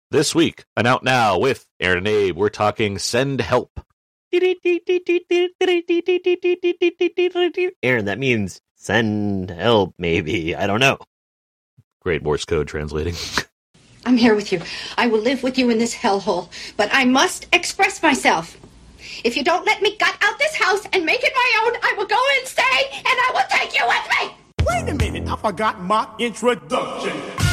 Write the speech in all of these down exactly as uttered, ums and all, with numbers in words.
This week, and out now with Aaron and Abe, we're talking Send Help. Aaron, that means send help, maybe. I don't know. Great Morse code translating. I'm here with you. I will live with you in this hellhole, but I must express myself. If you don't let me gut out this house and make it my own, I will go insane, and I will take you with me! Wait a minute, I forgot my introduction.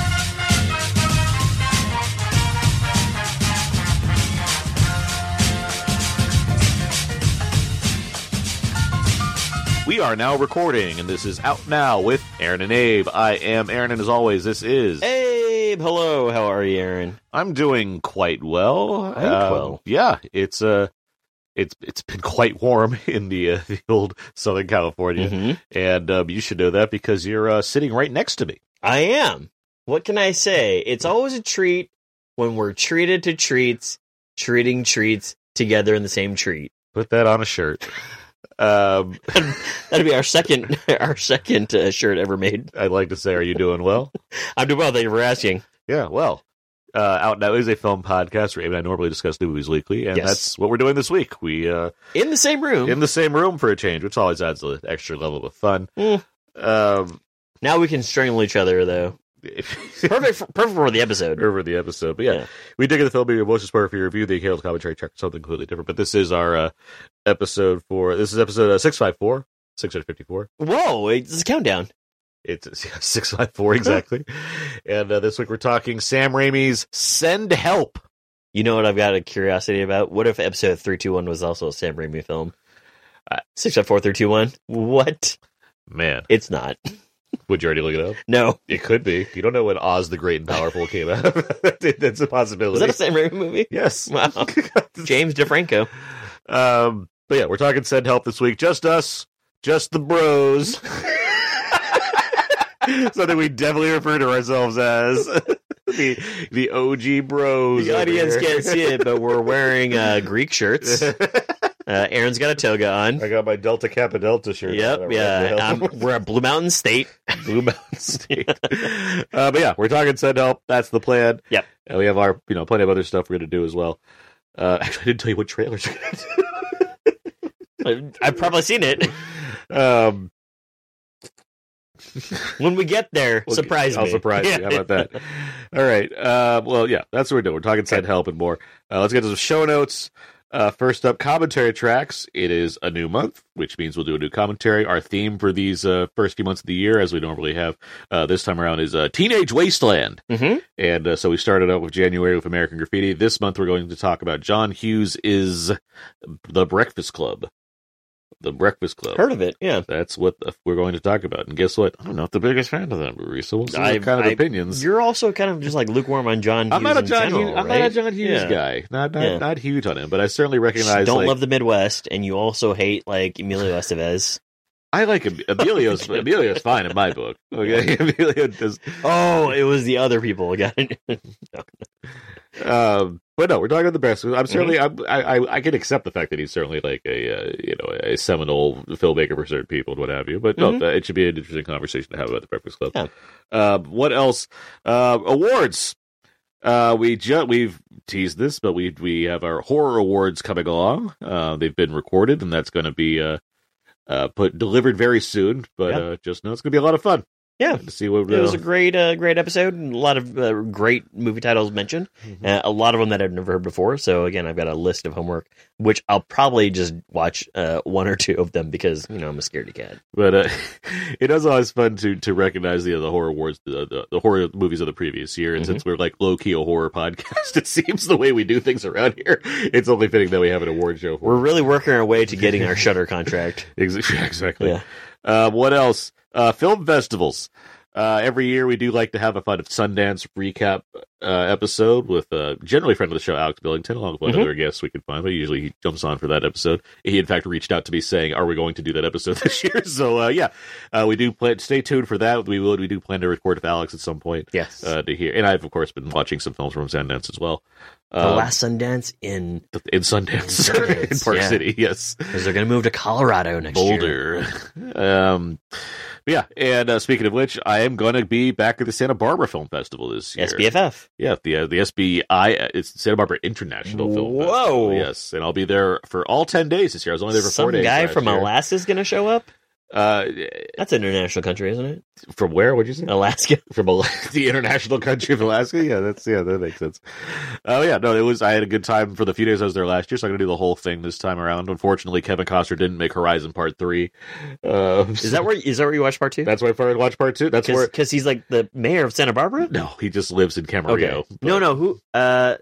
We are now recording, and this is Out Now with Aaron and Abe. I am Aaron, and as always, this is... Abe, hello. How are you, Aaron? I'm doing quite well. Quite um, well. Yeah, it's uh, it's it's been quite warm in the, uh, the old Southern California, Mm-hmm. and um, you should know that because you're uh, sitting right next to me. I am. What can I say? It's always a treat when we're treated to treats, treating treats together in the same treat. Put that on a shirt. Um, That'd be our second our second uh, shirt ever made. I'd like to say, are you doing well? I'm doing well. Thank you for asking. Yeah, well, uh, Out Now is a film podcast where Abe and I normally discuss new movies weekly, and Yes. that's what we're doing this week. We uh, In the same room. in the same room for a change, which always adds an extra level of fun. Mm. Um, Now we can strangle each other, though. Perfect for, perfect for the episode. over the episode, but yeah, Yeah. we dig in the film. Your most part for your review, the Harold commentary check something completely different. But this is our uh, episode for this is episode uh, six five four, six hundred fifty four. Whoa, it's a countdown. It's yeah, six five four exactly. And uh, this week we're talking Sam Raimi's Send Help. You know what I've got a curiosity about? What if episode three two one was also a Sam Raimi film? Uh, six five four three two one? What? Man, It's not. would you already look it up? No. It could be. You don't know when Oz the Great and Powerful came out. That's a possibility. Is that a Sam Raimi movie? Yes. Wow. James DeFranco. Um, but yeah, we're talking Send Help this week. Just us, just the bros. Something we definitely refer to ourselves as the the O G bros. The over audience here. can't see it, but we're wearing uh, Greek shirts. Uh, Aaron's got a toga on. I got my Delta Kappa Delta shirt. Yep, on. yeah. Um, we're at Blue Mountain State. Blue Mountain State. uh, but yeah, we're talking Send Help. That's the plan. Yep. And we have our, you know, plenty of other stuff we're going to do as well. Uh, actually, I didn't tell you what trailers we're going to do. I've probably seen it. Um, When we get there, Well, surprise I'll me. surprise you. How about that? All right. Uh, well, yeah, that's what we're doing. We're talking Send Help and more. Uh, let's get to some show notes. Uh, first up, commentary tracks. It is a new month, which means we'll do a new commentary. Our theme for these uh, first few months of the year, as we normally have uh, this time around, is uh, Teenage Wasteland. Mm-hmm. And uh, so we started out with January with American Graffiti. This month we're going to talk about John Hughes' is The Breakfast Club. The Breakfast Club. Heard of it, yeah. That's what the, we're going to talk about. And guess what? I'm not the biggest fan of that movie, so we'll see I- what kind of I- opinions. You're also kind of just like lukewarm on John Hughes I'm not a in John general, Hughes. I'm right? not a John Hughes Yeah. guy. Not not, Yeah. not huge on him, but I certainly recognize. Don't like, love the Midwest, and you also hate like Emilio Estevez. I like Em- Emilio's. Emilio's fine in my book. Okay, Emilio does. Oh, it was the other people again. Um, but no, we're talking about the best. I'm certainly. Mm-hmm. I'm, I I I can accept the fact that he's certainly like a uh, you know a seminal filmmaker for certain people and what have you. But Mhm. no, it should be an interesting conversation to have about the Breakfast Club. Yeah. Um, what else? Uh, awards. Uh, we ju- we've teased this, but we we have our horror awards coming along. Uh, they've been recorded, and that's going to be uh, uh put delivered very soon. But Yeah. uh, just know it's going to be a lot of fun. Yeah. To see what It was uh, a great, uh, great episode. And a lot of uh, great movie titles mentioned. Uh, a lot of them that I've never heard before. So again, I've got a list of homework, which I'll probably just watch uh, one or two of them because you know I'm a scaredy cat. But uh, it is always fun to to recognize the the horror awards, the, the, the horror movies of the previous year. And Mhm. since we're like low key a horror podcast, it seems the way we do things around here, it's only fitting that we have an award show. For We're really working our way to getting our Shudder contract. Ex- exactly. Yeah. Uh, what else? Uh, film festivals. Uh, every year we do like to have a fun Sundance recap uh, episode with uh, generally a friend of the show, Alex Billington, along with one Mhm. other guests we can find, but usually he jumps on for that episode. He, in fact, reached out to me saying, are we going to do that episode this year? So, uh, yeah, uh, we do plan, stay tuned for that. We will, we do plan to record with Alex at some point Yes. uh, to hear. And I've, of course, been watching some films from Sundance as well. the Um, last Sundance in in Sundance, In Sundance, in Park yeah. City, yes. because they're going to move to Colorado next year. Boulder. Um, Yeah, and uh, speaking of which, I am going to be back at the Santa Barbara Film Festival this year. S B F F. Yeah, the uh, the S B I, it's Santa Barbara International Film Whoa. Festival. Yes, and I'll be there for all ten days this year. I was only there for Some four days. guy last from year. Alaska is going to show up? Uh, That's an international country, isn't it? from where? What'd you say? Alaska. From Al- the international country of Alaska? Yeah, that's yeah, that makes sense. Oh yeah, no, it was. I had a good time for the few days I was there last year, so I'm gonna do the whole thing this time around. Unfortunately, Kevin Costner didn't make Horizon Part Three. Uh, Is that where is that where you watch part two? That's why I watched Part Two. That's where. Because he's like the mayor of Santa Barbara? No, he just lives in Camarillo. Okay. No, no, who uh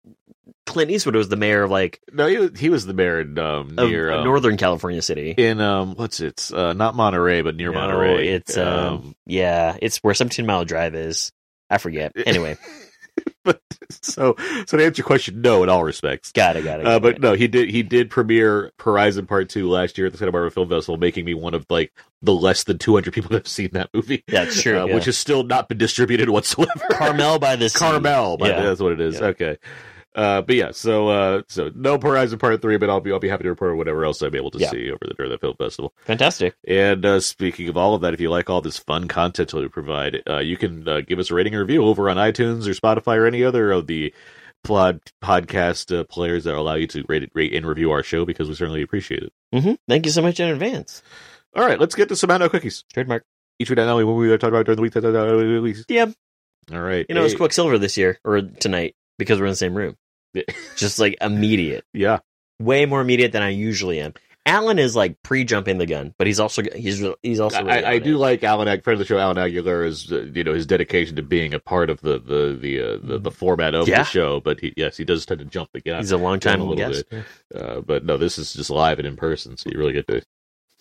Clint Eastwood was the mayor of like No, he was, he was the mayor in um, of near a um, Northern California city. in um what's it? Uh, not Monterey, but near No, Monterey. It's um, yeah, it's where seventeen Mile Drive is. I forget. Anyway, but so so to answer your question, no, in all respects. got it, got it. Uh, got but it. no, he did. He did premiere Horizon Part Two last year at the Santa Barbara Film Festival, making me one of like the less than two hundred people that have seen that movie. That's true, uh, yeah. which has still not been distributed whatsoever. Carmel by the Sea. Carmel, by Yeah. the, that's what it is. Yeah. Okay, uh, but yeah, so uh, so no Horizon Part Three, but I'll be I'll be happy to report whatever else I'm able to Yeah. see over the during the film festival. Fantastic. And uh, speaking of all of that, if you like all this fun content that we provide, uh, you can uh, give us a rating and review over on iTunes or Spotify or any other of the pod, podcast uh, players that allow you to rate, rate and review our show, because we certainly appreciate it. hmm Thank you so much in advance. All right, let's get to some Mando cookies. Trademark. Each week, not only what we are talking about during the week, the week. Yeah. All right. You know, it's Hey. Quicksilver this year or tonight because we're in the same room. Just like immediate. Yeah. Way more immediate than I usually am. Alan is like pre-jumping the gun, but he's also he's he's also really I, I on do it. like Alan, Ag- friend of the show, Alan Aguilar, is uh, you know his dedication to being a part of the the the uh, the, the format of Yeah. the show. But he, yes, he does tend to jump the gun. He's a long time a little guest. bit. Uh, but no, this is just live and in person, so you really get to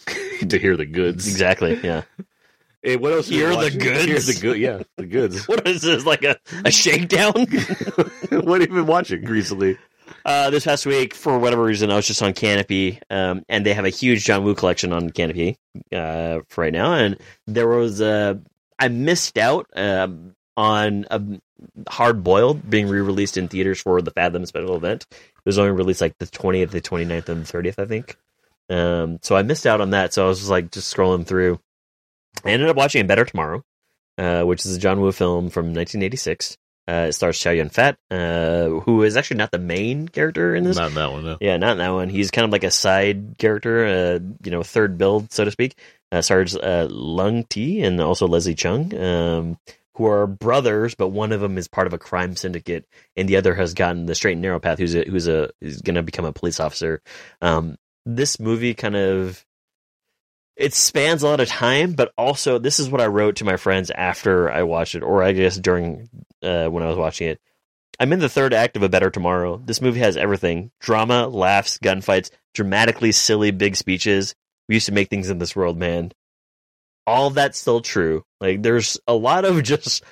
to hear the goods. Exactly. Yeah. Hey, what else? are you Hear the watching? goods? Hear the good. Yeah, the goods. What is this? Like a, a shakedown? What have you been watching recently? Uh, this past week, for whatever reason, I was just on Canopy, um, and they have a huge John Woo collection on Canopy uh, for right now. And there was uh, I missed out um, on a Hard Boiled being re-released in theaters for the Fathom special event. It was only released like the twentieth, the twenty-ninth, and the thirtieth, I think. Um, so I missed out on that. So I was just like just scrolling through. I ended up watching Better Tomorrow, uh, which is a John Woo film from nineteen eighty-six. Uh, it stars Chow Yun-fat, uh, who is actually not the main character in this. Not in that one, no. Yeah, not in that one. He's kind of like a side character, uh, you know, third build, so to speak. Uh, stars uh, Lung Ti and also Leslie Chung, um, who are brothers, but one of them is part of a crime syndicate, and the other has gotten the straight and narrow path. Who's a, who's a who's going to become a police officer. Um, this movie kind of it spans a lot of time, but also this is what I wrote to my friends after I watched it, or I guess during uh, when I was watching it. I'm in the third act of A Better Tomorrow. This movie has everything: drama, laughs, gunfights, dramatically silly big speeches. We used to make things in this world, man. All of that's still true. Like, there's a lot of just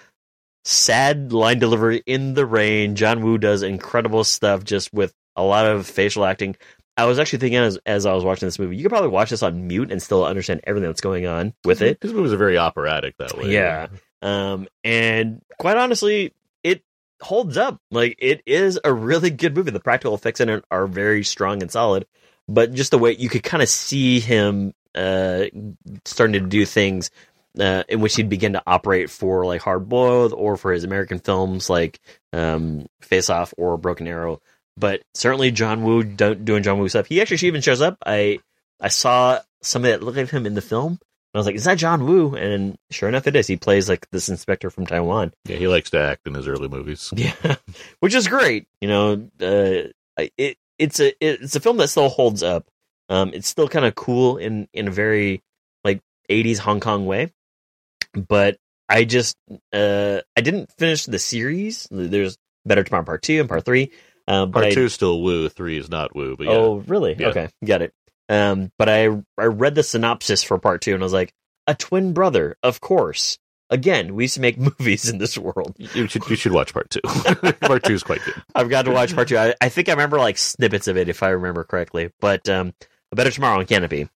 sad line delivery in the rain. John Woo does incredible stuff just with a lot of facial acting. I was actually thinking as, as I was watching this movie, you could probably watch this on mute and still understand everything that's going on with it. His movies are very operatic that way. Yeah. Um, and quite honestly, it holds up. Like, it is a really good movie. The practical effects in it are very strong and solid, but just the way you could kind of see him uh, starting to do things uh, in which he'd begin to operate for like Hard Boiled or for his American films like um, Face Off or Broken Arrow. But certainly John Woo do- doing John Woo stuff. He actually even shows up. I I saw somebody that looked like him in the film. And I was like, is that John Woo? And sure enough, it is. He plays like this inspector from Taiwan. Yeah, he likes to act in his early movies. Yeah, which is great. You know, uh, it it's a it's a film that still holds up. Um, it's still kind of cool in in a very like eighties Hong Kong way. But I just uh, I didn't finish the series. There's Better Tomorrow Part Two and Part Three. Uh, but Part I, two is still Woo, three is not Woo. But yeah. Oh, really? Yeah. Okay, got it. Um, but I I read the synopsis for Part Two and I was like, a twin brother, of course. Again, we used to make movies in this world. You should you should watch part two. Part two is quite good. I've got to watch Part Two. I, I think I remember like snippets of it, if I remember correctly. But um, A Better Tomorrow on Canopy.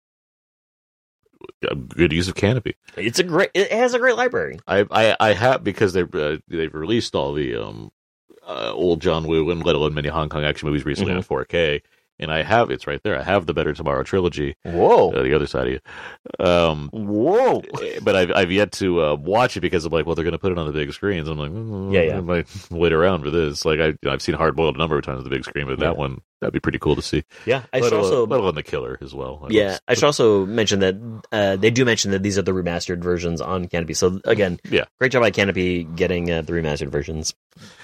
Good use of Canopy. It's a great. It has a great library. I I, I have because they uh, they've released all the um uh, old John Woo and let alone many Hong Kong action movies recently Mhm. in four K. and I have it's right there. I have the Better Tomorrow trilogy. Whoa, uh, the other side of you. Um, whoa! But I've I've yet to uh, watch it because I'm like, well, they're going to put it on the big screens. I'm like, mm, yeah, yeah. I might wait around for this. Like I you know, I've seen Hard Boiled a number of times on the big screen, but yeah. that one that'd be pretty cool to see. Yeah, I let should alone, also let alone The Killer as well. I yeah, was, I should also mention that uh, they do mention that these are the remastered versions on Canopy. So again, yeah, great job by Canopy getting uh, the remastered versions.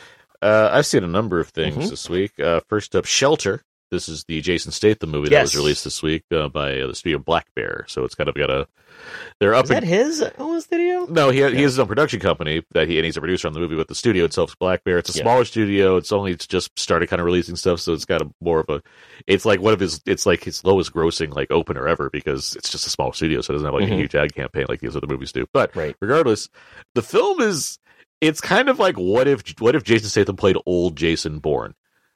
Uh, I've seen a number of things mm-hmm. this week. Uh, first up, Shelter. This is the Jason Statham movie yes. that was released this week uh, by uh, the studio Black Bear. So it's kind of got a. They're up. Is that in, his own studio? No, he yeah. he has his own production company that he and he's a producer on the movie. But the studio itself is Black Bear. It's a yeah. smaller studio. It's only it's just started kind of releasing stuff, so it's got a more of a. It's like one of his. It's like his lowest grossing like opener ever because it's just a small studio, so it doesn't have like mm-hmm. a huge ad campaign like these other movies do. But right. regardless, the film is. It's kind of like what if what if Jason Statham played old Jason Bourne,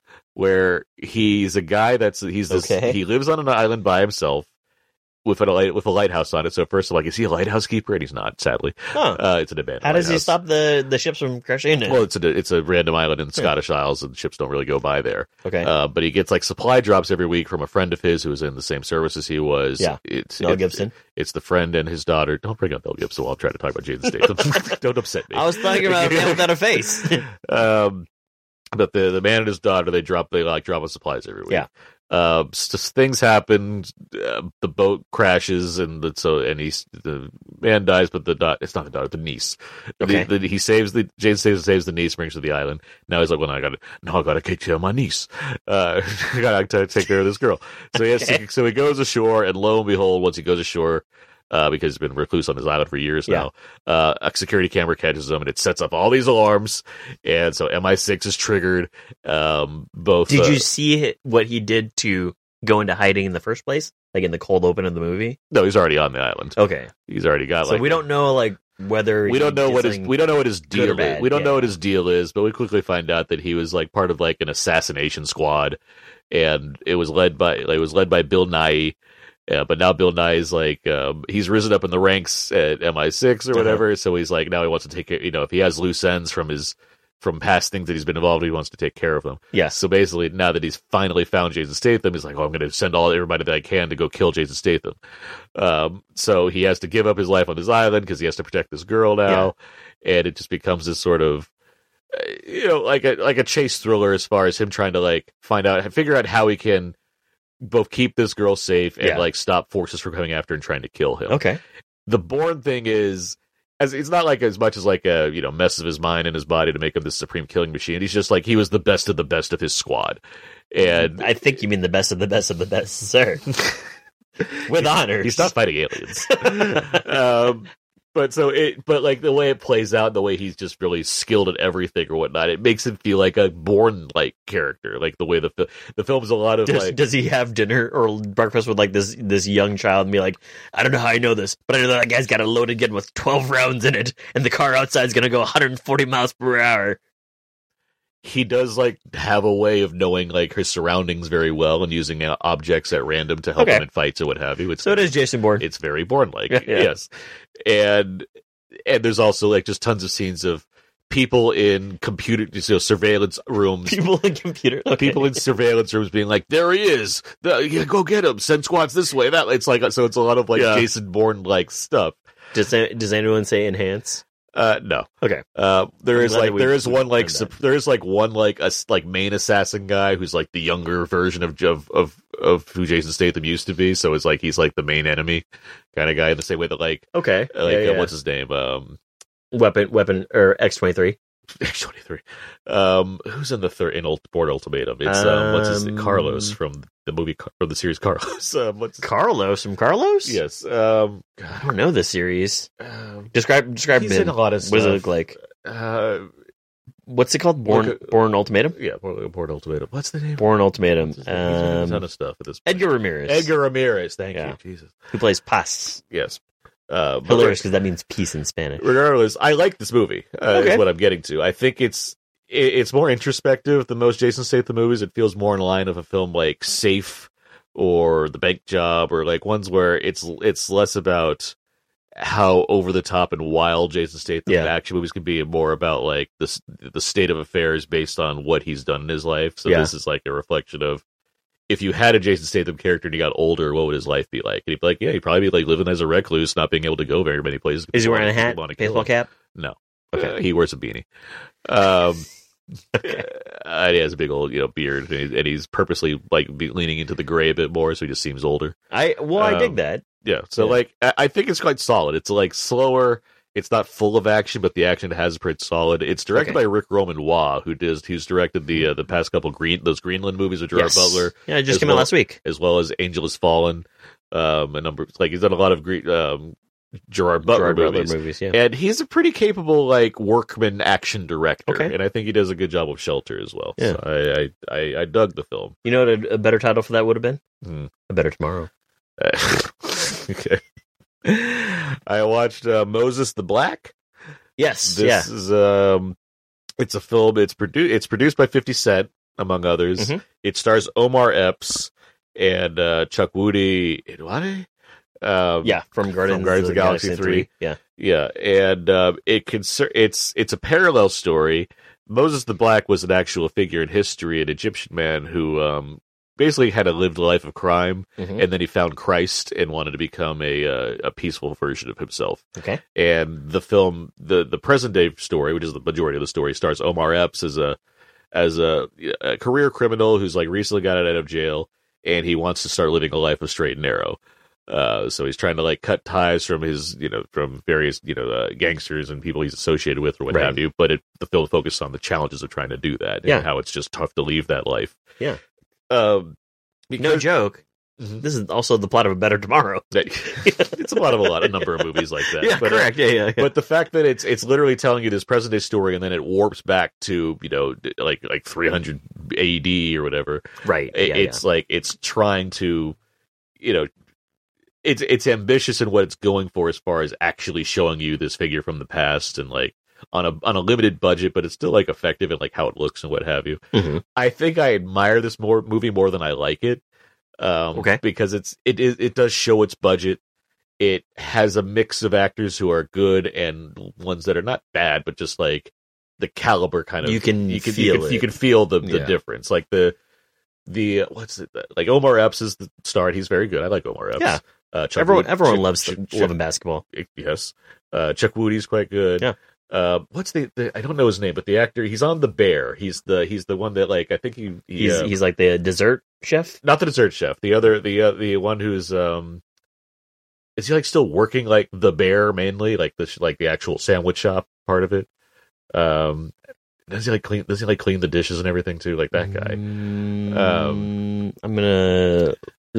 where he's a guy that's he's this okay. he lives on an island by himself with a light, with a lighthouse on it. So first, I'm like, is he a lighthouse keeper? And he's not, sadly. Huh. Uh, it's an abandoned. How does lighthouse. he stop the, the ships from crashing into? Well, it's a it's a random island in the Scottish Isles, and ships don't really go by there. Okay, uh, but he gets like supply drops every week from a friend of his who was in the same service as he was. Yeah, it's Mel it's, Gibson. It's the friend and his daughter. Don't bring up Mel Gibson while I'm trying to talk about Jason Statham. Don't upset me. I was talking about a man without a face. um, but the the man and his daughter, they drop they like drop off supplies every week. Yeah. Uh, just things happen. Uh, the boat crashes, and the, so and he's the man dies, but the da- it's not the daughter, the niece. Okay. The, the, he saves the Jason saves, saves the niece, brings her to the island. Now he's like, well, now I got to now I got to take care of my niece. Uh, I got to take care of this girl. So he has Okay. to, so he goes ashore, and lo and behold, once he goes ashore. Uh, because he's been recluse on his island for years Yeah. now. Uh, a security camera catches him, and it sets up all these alarms. And so M I six is triggered. Um, both. Did uh, you see what he did to go into hiding in the first place? Like in the cold open of the movie? No, he's already on the island. Okay. He's already got. So like, we don't know like whether we don't know he what did his something we don't know what his good or deal is. bad, We don't yeah. know what his deal is, but we quickly find out that he was like part of like an assassination squad, and it was led by like, it was led by Bill Nye. Yeah, but now Bill Nye is like um, he's risen up in the ranks at M I six or whatever. Uh-huh. So he's like now he wants to take care. You know, if he has loose ends from his from past things that he's been involved in, he wants to take care of them. Yes. So basically, now that he's finally found Jason Statham, he's like, oh, I'm going to send all everybody that I can to go kill Jason Statham. Um, so he has to give up his life on this island because he has to protect this girl now, yeah. And it just becomes this sort of. You know, like a like a chase thriller as far as him trying to like find out, figure out how he can both keep this girl safe and yeah. like stop forces from coming after and trying to kill him. Okay. The Bourne thing is, as it's not like as much as like a you know mess of his mind and his body to make him this supreme killing machine. He's just like he was the best of the best of his squad, and I think you mean the best of the best of the best, sir. With honors. He's not fighting aliens. um, But so it, but like the way it plays out, the way he's just really skilled at everything or whatnot, it makes him feel like a Bourne-like character. Like the way the the film's a lot of does, like. Does he have dinner or breakfast with like this this young child and be like, I don't know how I know this, but I know that guy's got a loaded gun with twelve rounds in it, and the car outside's gonna go one hundred forty miles per hour. He does like have a way of knowing like his surroundings very well and using uh, objects at random to help Okay. him in fights or what have you. It's, So it is Jason Bourne. It's very Bourne-like, Yeah. yes. And and there's also like just tons of scenes of people in computer, you know, surveillance rooms. People in computer. Okay. People in surveillance rooms being like, "There he is! The, yeah, go get him! Send squads this way." That it's like so. It's a lot of like Yeah. Jason Bourne-like stuff. Does does anyone say enhance? Uh, no. Okay. Uh, there I'm is glad like that there we've- is one we've like done sup- that. there is like one like a s- like main assassin guy who's like the younger version of of of of who Jason Statham used to be. So it's like he's like the main enemy kind of guy in the same way that like Okay. like yeah, uh, yeah. what's his name um weapon weapon or X twenty-three? X twenty-three um who's in the third in Ult- Bourne Ultimatum? It's um, what's his name? Um, Carlos from the movie Car- from the series Carlos. um, what's his- Carlos from Carlos? yes um I don't know this series. um, Describe describe he's him. in a lot of What does it stuff. look like? uh What's it called? Born Look at- Born Ultimatum? yeah Bourne, Bourne Ultimatum. What's the name? Born Ultimatum. What's his name? He's in a ton Um, of stuff at this point. Edgar Ramirez. Edgar Ramirez, thank Yeah. you, Jesus. Who plays Paz. Yes. Uh, but Hilarious because that means peace in Spanish. regardless, I like this movie. Uh, Okay. Is what I'm getting to. I think it's it, it's more introspective than most Jason Statham movies. It feels more in line of a film like Safe or The Bank Job or like ones where it's it's less about how over the top and wild Jason Statham Yeah. action movies can be, and more about like the s- the state of affairs based on what he's done in his life. So Yeah. this is like a reflection of if you had a Jason Statham character and he got older, what would his life be like? And he'd be like, yeah, he'd probably be like living as a recluse, not being able to go very many places. Is he wearing a hat, baseball cap? No. Okay. Uh, he wears a beanie. Um, Okay. uh, and he has a big old, you know, beard, and, he, and he's purposely like be leaning into the gray a bit more, so he just seems older. I well, I dig Um, that. Yeah. So Yeah. like, I, I think it's quite solid. It's like slower. It's not full of action, but the action has pretty solid. It's directed Okay. by Rick Roman Waugh, who does who's directed the uh, the past couple green those Greenland movies with Gerard Yes. Butler, Yeah, it just as came well- out last week. as well as Angel Has Fallen. Um, a number like he's done a lot of great um, Gerard Butler Gerard movies. Butler movies. Yeah. And he's a pretty capable, like, workman action director. Okay. And I think he does a good job with Shelter as well. Yeah. So I, I, I, I dug the film. You know what a, a better title for that would have been? Hmm. A Better Tomorrow. Okay. I watched uh, Moses the Black. Yes. This yeah. is um, it's a film. It's produced. It's produced by Fifty Cent, among others. Mhm. It stars Omar Epps and uh, Chuck Woody. What? Um, Yeah. From Guardians, from Guardians of the Galaxy three. Yeah. Yeah, and uh, it concer- it's it's a parallel story. Moses the Black was an actual figure in history, an Egyptian man who um, basically had a lived life of crime, Mhm. and then he found Christ and wanted to become a uh, a peaceful version of himself. Okay. And the film, the the present day story, which is the majority of the story, stars Omar Epps as a as a, a career criminal who's like recently got out of jail, and he wants to start living a life of straight and narrow. Uh, so he's trying to like cut ties from his, you know, from various, you know, uh, gangsters and people he's associated with or what Right. have you. But it, the film focused on the challenges of trying to do that Yeah. and how it's just tough to leave that life. Yeah. Um, No because joke. Mhm. This is also the plot of A Better Tomorrow. it's a lot of a lot, a number of movies like that. Yeah, but, uh, correct. Yeah, yeah, yeah. But the fact that it's it's literally telling you this present day story and then it warps back to, you know, like like three hundred A D or whatever. right. It- yeah, it's like it's trying to, you know, it's it's ambitious in what it's going for as far as actually showing you this figure from the past and like on a on a limited budget, but it's still like effective in like how it looks and what have you. yeah. Mhm. I think I admire this more movie more than I like it. Um, Okay. because it's it is it does show its budget. It has a mix of actors who are good and ones that are not bad, but just like the caliber kind of You can you can feel you can, it. you can feel the the Yeah. difference. Like the the what's it like Omar Epps is the star. And he's very good. I like Omar Epps. Yeah. Uh, Chuck Everyone, Wood- everyone Chuck- loves Chuck- the, Chuck- loving basketball. Yes. Uh, Chuck Woody's quite good. Yeah. Uh, what's the, the I don't know his name, but the actor he's on The Bear. He's the he's the one that like I think he, he He's uh, he's like the dessert chef. not the dessert chef. The other the uh, the one who's um is he like still working like The Bear mainly like the like the actual sandwich shop part of it. Um, does he like clean? Does he like clean the dishes and everything too? Like that guy. Mm, Um, I'm gonna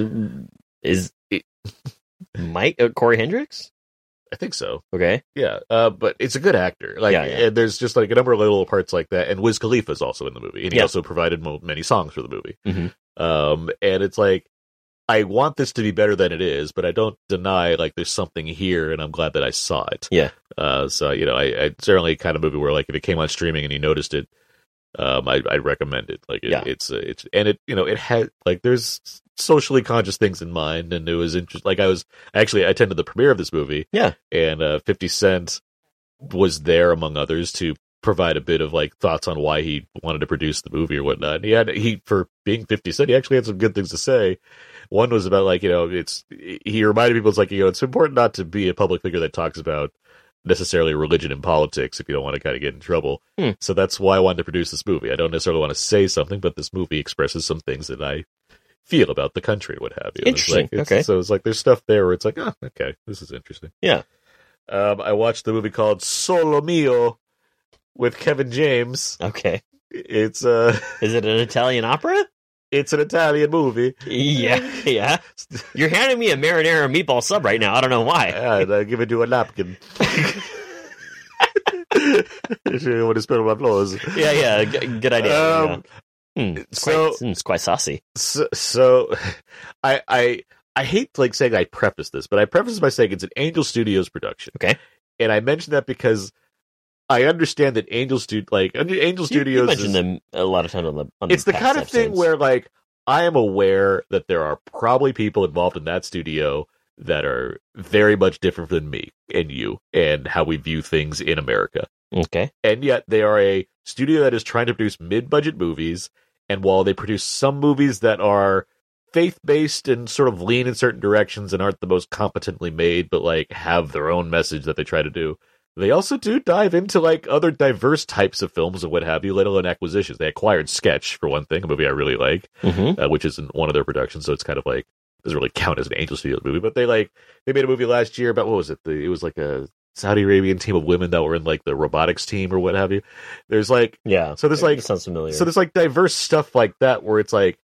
is it Mike uh, Corey Hendricks? I think so. Okay. Yeah, uh, but it's a good actor. Like, Yeah, yeah. and there's just like a number of little parts like that. And Wiz Khalifa is also in the movie, and he Yeah. also provided mo- many songs for the movie. Mhm. Um, and it's like, I want this to be better than it is, but I don't deny like there's something here, and I'm glad that I saw it. Yeah. Uh, so you know, I, I certainly kind of movie where like if it came on streaming and you noticed it, um, I I recommend it. Like, it, Yeah. it's uh, it's and it you know it had like there's socially conscious things in mind, and it was interesting. Like I was actually I attended the premiere of this movie. Yeah. And uh, fifty Cent was there among others to provide a bit of like thoughts on why he wanted to produce the movie or whatnot. And he had he for being fifty Cent, he actually had some good things to say. One was about like, you know, it's he reminded people it's like, you know, it's important not to be a public figure that talks about necessarily religion and politics if you don't want to kind of get in trouble. Hmm. So that's why I wanted to produce this movie. I don't necessarily want to say something, but this movie expresses some things that I feel about the country, what have you. And it's Interesting. like, it's, Okay. So it's like there's stuff there where it's like, oh, okay, this is interesting. Yeah. Um, I watched the movie called Solo Mio with Kevin James. Okay. It's uh, Is it an Italian opera? it's an Italian movie. Yeah. Yeah. You're handing me a marinara meatball sub right now. I don't know why. And I give it you a napkin. If you want to spill my clothes. Yeah. Yeah. G- good idea. Um, yeah. Hmm, it's, so- quite, it's quite saucy. So, so I, I, I hate like saying I preface this, but I preface by saying it's an Angel Studios production. Okay. And I mention that because I understand that Angel Studio, like Angel You, Studios, you mentioned is, them a lot of times on the. On it's the past kind of thing episodes. where like I am aware that there are probably people involved in that studio that are very much different than me and you and how we view things in America. Okay. And yet they are a studio that is trying to produce mid-budget movies. And while they produce some movies that are faith-based and sort of lean in certain directions and aren't the most competently made, but like have their own message that they try to do. They also do dive into like other diverse types of films and what have you, let alone acquisitions. They acquired Sketch, for one thing, a movie I really like, Mm-hmm. uh, which isn't one of their productions, so it's kind of like doesn't really count as an Angel Studios movie. But they like they made a movie last year about what was it? The, it was like a Saudi Arabian team of women that were in like the robotics team or what have you. There's like Yeah. so there's like It sounds familiar. so there's like diverse stuff like that where it's like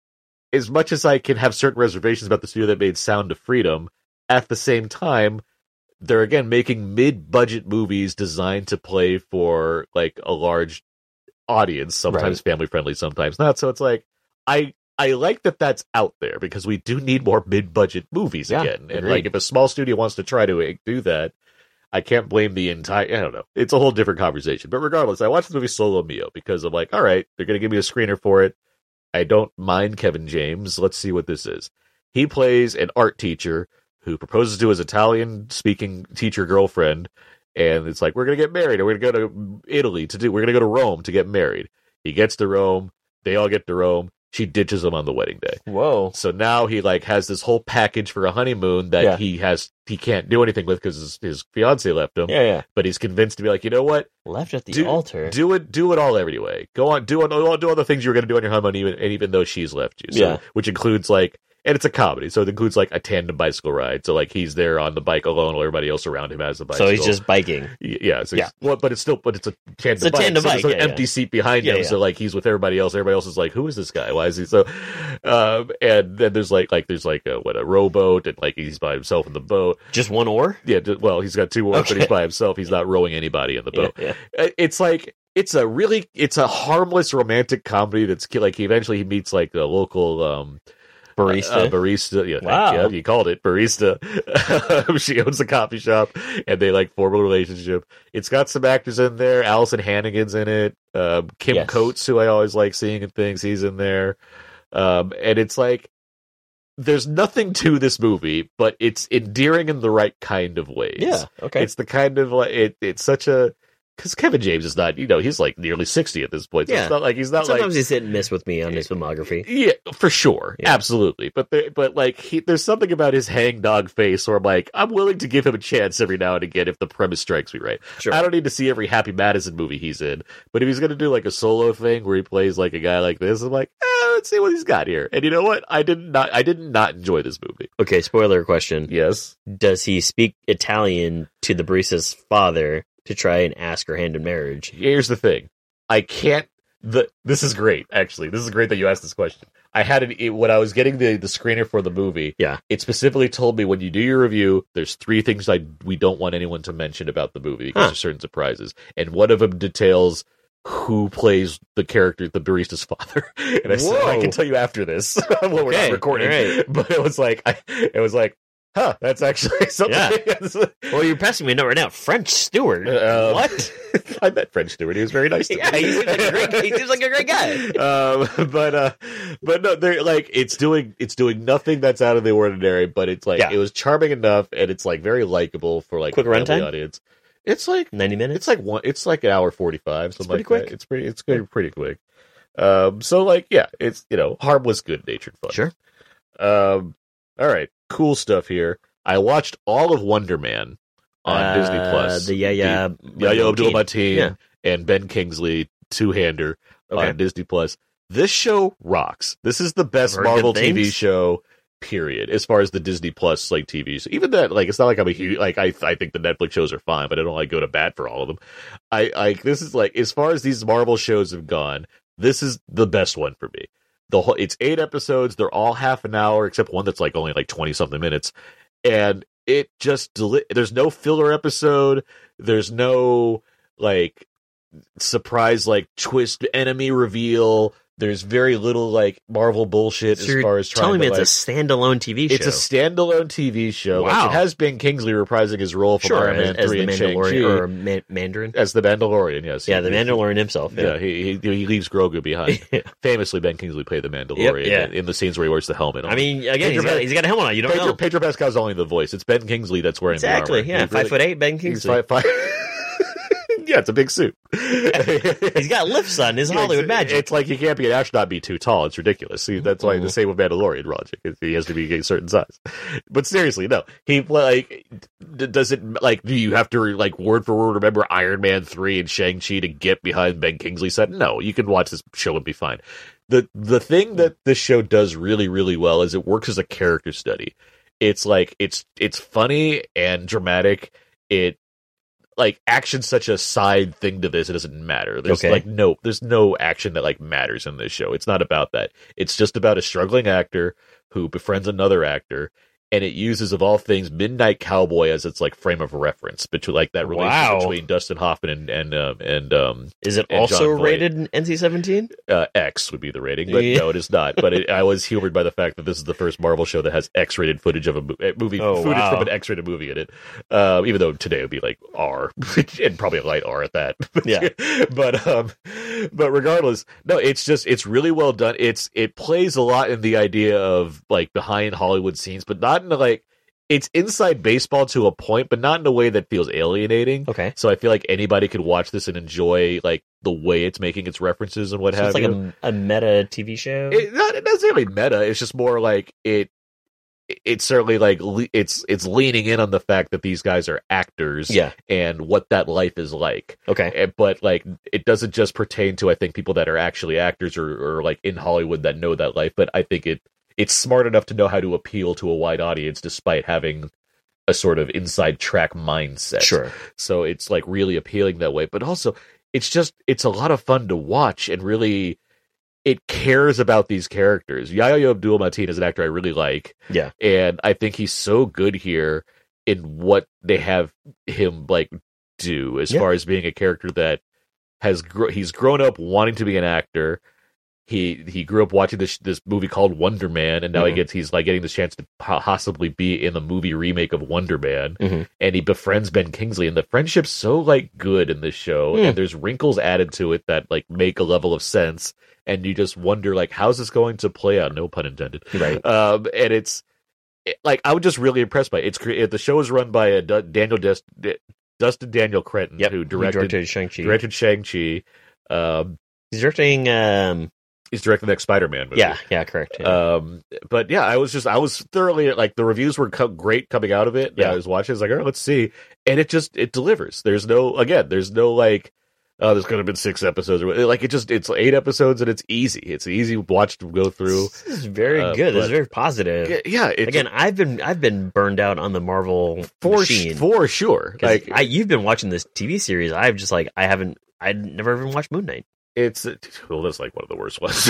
as much as I can have certain reservations about the studio that made Sound of Freedom, at the same time, they're again making mid-budget movies designed to play for like a large audience, sometimes Right. family-friendly, sometimes not. So it's like I I like that that's out there because we do need more mid-budget movies Yeah, again. And agreed. like if a small studio wants to try to do that, I can't blame the entire. I don't know. It's a whole different conversation. But regardless, I watched the movie Solo Mio because I'm like, all right, they're going to give me a screener for it. I don't mind Kevin James. Let's see what this is. He plays an art teacher who proposes to his Italian-speaking teacher girlfriend, and it's like, we're going to get married, and we're going to go to Italy to do. We're going to go to Rome to get married. He gets to Rome. They all get to Rome. She ditches him on the wedding day. Whoa. So now he like has this whole package for a honeymoon that Yeah. he has he can't do anything with because his, his fiance left him. Yeah, yeah. But he's convinced to be like, you know what? Left at the do, altar. Do it, do it all anyway. Go on, do all, do all the things you were going to do on your honeymoon, even and even though she's left you. So, Yeah. which includes like, and it's a comedy, so it includes like a tandem bicycle ride. So like he's there on the bike alone, while everybody else around him has a bicycle. So he's just biking. Y- yeah, so Yeah. he's- well, but it's still, but it's a tandem It's a bike. tandem so bike, There's an yeah, empty yeah. seat behind Yeah, him, yeah. so like he's with everybody else. Everybody else is like, who is this guy? Why is he so? Um, and then there's like, like there's like a, what a rowboat, and like he's by himself in the boat. Just one oar? Yeah, d- well, he's got two oars, but Okay. he's by himself. He's not rowing anybody in the Yeah, boat. yeah. Uh, It's like it's a really it's a harmless romantic comedy that's ki- like eventually he meets like the local um Barista. uh, barista. Yeah, Wow. yeah, you called it barista. She owns a coffee shop, and they like form a relationship. It's got some actors in there. Allison Hannigan's in it. Um, Kim Yes. Coates, who I always like seeing in things, he's in there. Um, and it's like there's nothing to this movie, but it's endearing in the right kind of ways. Yeah, okay. It's the kind of like it. It's such a because Kevin James is not, you know, he's like nearly sixty at this point. So Yeah. it's not like he's not Sometimes like he's hit and miss with me on his filmography. yeah, for sure, Yeah. absolutely. But there, but like he, there's something about his hangdog face where I'm like, I'm willing to give him a chance every now and again if the premise strikes me right. Sure. I don't need to see every Happy Madison movie he's in, but if he's gonna do like a solo thing where he plays like a guy like this, I'm like, eh, let's see what he's got here. And you know what? I did not, I did not enjoy this movie. Okay, spoiler question. Yes. Does he speak Italian to the barista's father to try and ask her hand in marriage? Here's the thing. I can't. The this is great. Actually, this is great that you asked this question. I had it it- when I was getting the the screener for the movie. Yeah. It specifically told me when you do your review, there's three things I we don't want anyone to mention about the movie because Huh. there's certain surprises, and one of them details who plays the character, the barista's father. And I said, I Whoa. can tell you after this when we're Okay, not recording. all right. But it was like, I, it was like, huh, that's actually something. Well, you're passing me a note right now. French Stewart. Um, What? I met French Stewart. He was very nice to Yeah, me. he seems like a great, he seems like a great guy. um, but uh, but no, they're like it's doing it's doing nothing that's out of the ordinary. But it's like Yeah. it was charming enough, and it's like very likable for like Quick a family runtime? audience. It's like ninety minutes? it's like one. It's like an hour forty five. Something pretty like quick. That. It's pretty. It's pretty pretty quick. Um, so like yeah, it's you know harmless, good natured fun. Sure. Um, all right, cool stuff here. I watched all of Wonder Man on Uh, Disney Plus. The Yaya. Yahya Abdul-Mateen Yeah. and Ben Kingsley two-hander Okay. on Disney Plus. This show rocks. This is the best I've heard Marvel good T V things. show, period. As far as the Disney Plus like T Vs, even that, like it's not like I'm a huge like I I think the Netflix shows are fine, but I don't like go to bat for all of them. I I this is like as far as these Marvel shows have gone, this is the best one for me. The whole it's eight episodes. They're all half an hour, except one that's like only like twenty something minutes, and it just deli- there's no filler episode. There's no like surprise like twist enemy reveal. There's very little like Marvel bullshit So as you're far as trying telling me to, it's like, a standalone T V show. it's a standalone T V show. Like, Wow. it has Ben Kingsley reprising his role from sure, Iron as, Man as three the and Mandalorian Shang-Chi or Ma- Mandarin. as the Mandalorian. Yes, Yeah, He- the Mandalorian himself. Yeah, Yeah. he, he he leaves Grogu behind. Famously, Ben Kingsley played the Mandalorian yeah. in, in the scenes where he wears the helmet. I mean, again, he's Pedro- got, he's got a helmet on. You don't Pedro, know. Pedro Pascal's only the voice. It's Ben Kingsley that's wearing Exactly. the armor. Yeah, He's five really- foot eight, Ben He's Kingsley. five, five. yeah, it's a big suit. He's got lifts on his Hollywood it's, magic. It's like you can't be an astronaut, be too tall. It's ridiculous. See, that's why Mm-hmm. the same with Mandalorian logic. He has to be a certain size. But seriously, no. He like d- does it like do you have to like word for word remember Iron Man three and Shang-Chi to get behind Ben Kingsley's set? No, you can watch this show and be fine. The the thing that this show does really really well is it works as a character study. It's like it's it's funny and dramatic. It like action's such a side thing to this, it doesn't matter. There's Okay. like no there's no action that like matters in this show. It's not about that. It's just about a struggling actor who befriends another actor, and it uses of all things Midnight Cowboy as its like frame of reference between like that relationship Wow. between Dustin Hoffman and and um, and um Is it and also John Voight. rated N C seventeen? uh, X would be the rating, but Yeah. no, it is not. But it, I was humored by the fact that this is the first Marvel show that has X-rated footage of a mo- eh, movie, Oh, footage wow. from an X-rated movie in it. Uh, even though today it would be like R, and probably a light R at that. Yeah. but um, but regardless, no, it's just it's really well done. It's it plays a lot in the idea of like behind Hollywood scenes, but not in the like. It's inside baseball to a point, but not in a way that feels alienating. Okay. So I feel like anybody could watch this and enjoy like the way it's making its references and what So have it's like you. a, a meta T V show? It, not necessarily meta. It's just more like it. It's certainly like le- it's it's leaning in on the fact that these guys are actors, Yeah. and what that life is like. Okay. Eh, But like, it doesn't just pertain to I think people that are actually actors or, or like in Hollywood that know that life. But I think it it's smart enough to know how to appeal to a wide audience despite having a sort of inside track mindset. Sure. So it's like really appealing that way. But also, it's just it's a lot of fun to watch and really. It cares about these characters. Yahya Abdul-Mateen is an actor I really like. Yeah. And I think he's so good here in what they have him like do as Yeah. far as being a character that has gr- he's grown up wanting to be an actor. He he grew up watching this this movie called Wonder Man, and now he Mhm. gets he's like getting this chance to po- possibly be in the movie remake of Wonder Man. Mhm. And he befriends Ben Kingsley, and the friendship's so like good in this show, Mm. and there's wrinkles added to it that like make a level of sense, and you just wonder like how's this going to play out? No pun intended. Right. Um, and it's it- like I was just really impressed by it. It's cre- the show is run by a D- Daniel Des- D- Dustin Daniel Cretton, Yep. who He directed directed Shang-Chi. directed Shang-Chi. Um, He's directing, um, he's directing the next Spider-Man movie. yeah, yeah, correct. Yeah. Um, but yeah, I was just I was thoroughly like the reviews were co- great coming out of it. Yeah, Yeah. I was watching. I was like, all right, let's see, and it just it delivers. There's no again, there's no like, oh, there's gonna have been six episodes or what- like it just it's eight episodes and it's easy. It's an easy watch to go through. This is very uh, good. This is but- very positive. Yeah, yeah, it's Again, I've been I've been burned out on the Marvel for sh- machine. for sure. 'Cause Like I, you've been watching this T V series. I've just like I haven't. I never even watched Moon Knight. it's well, that's like one of the worst ones.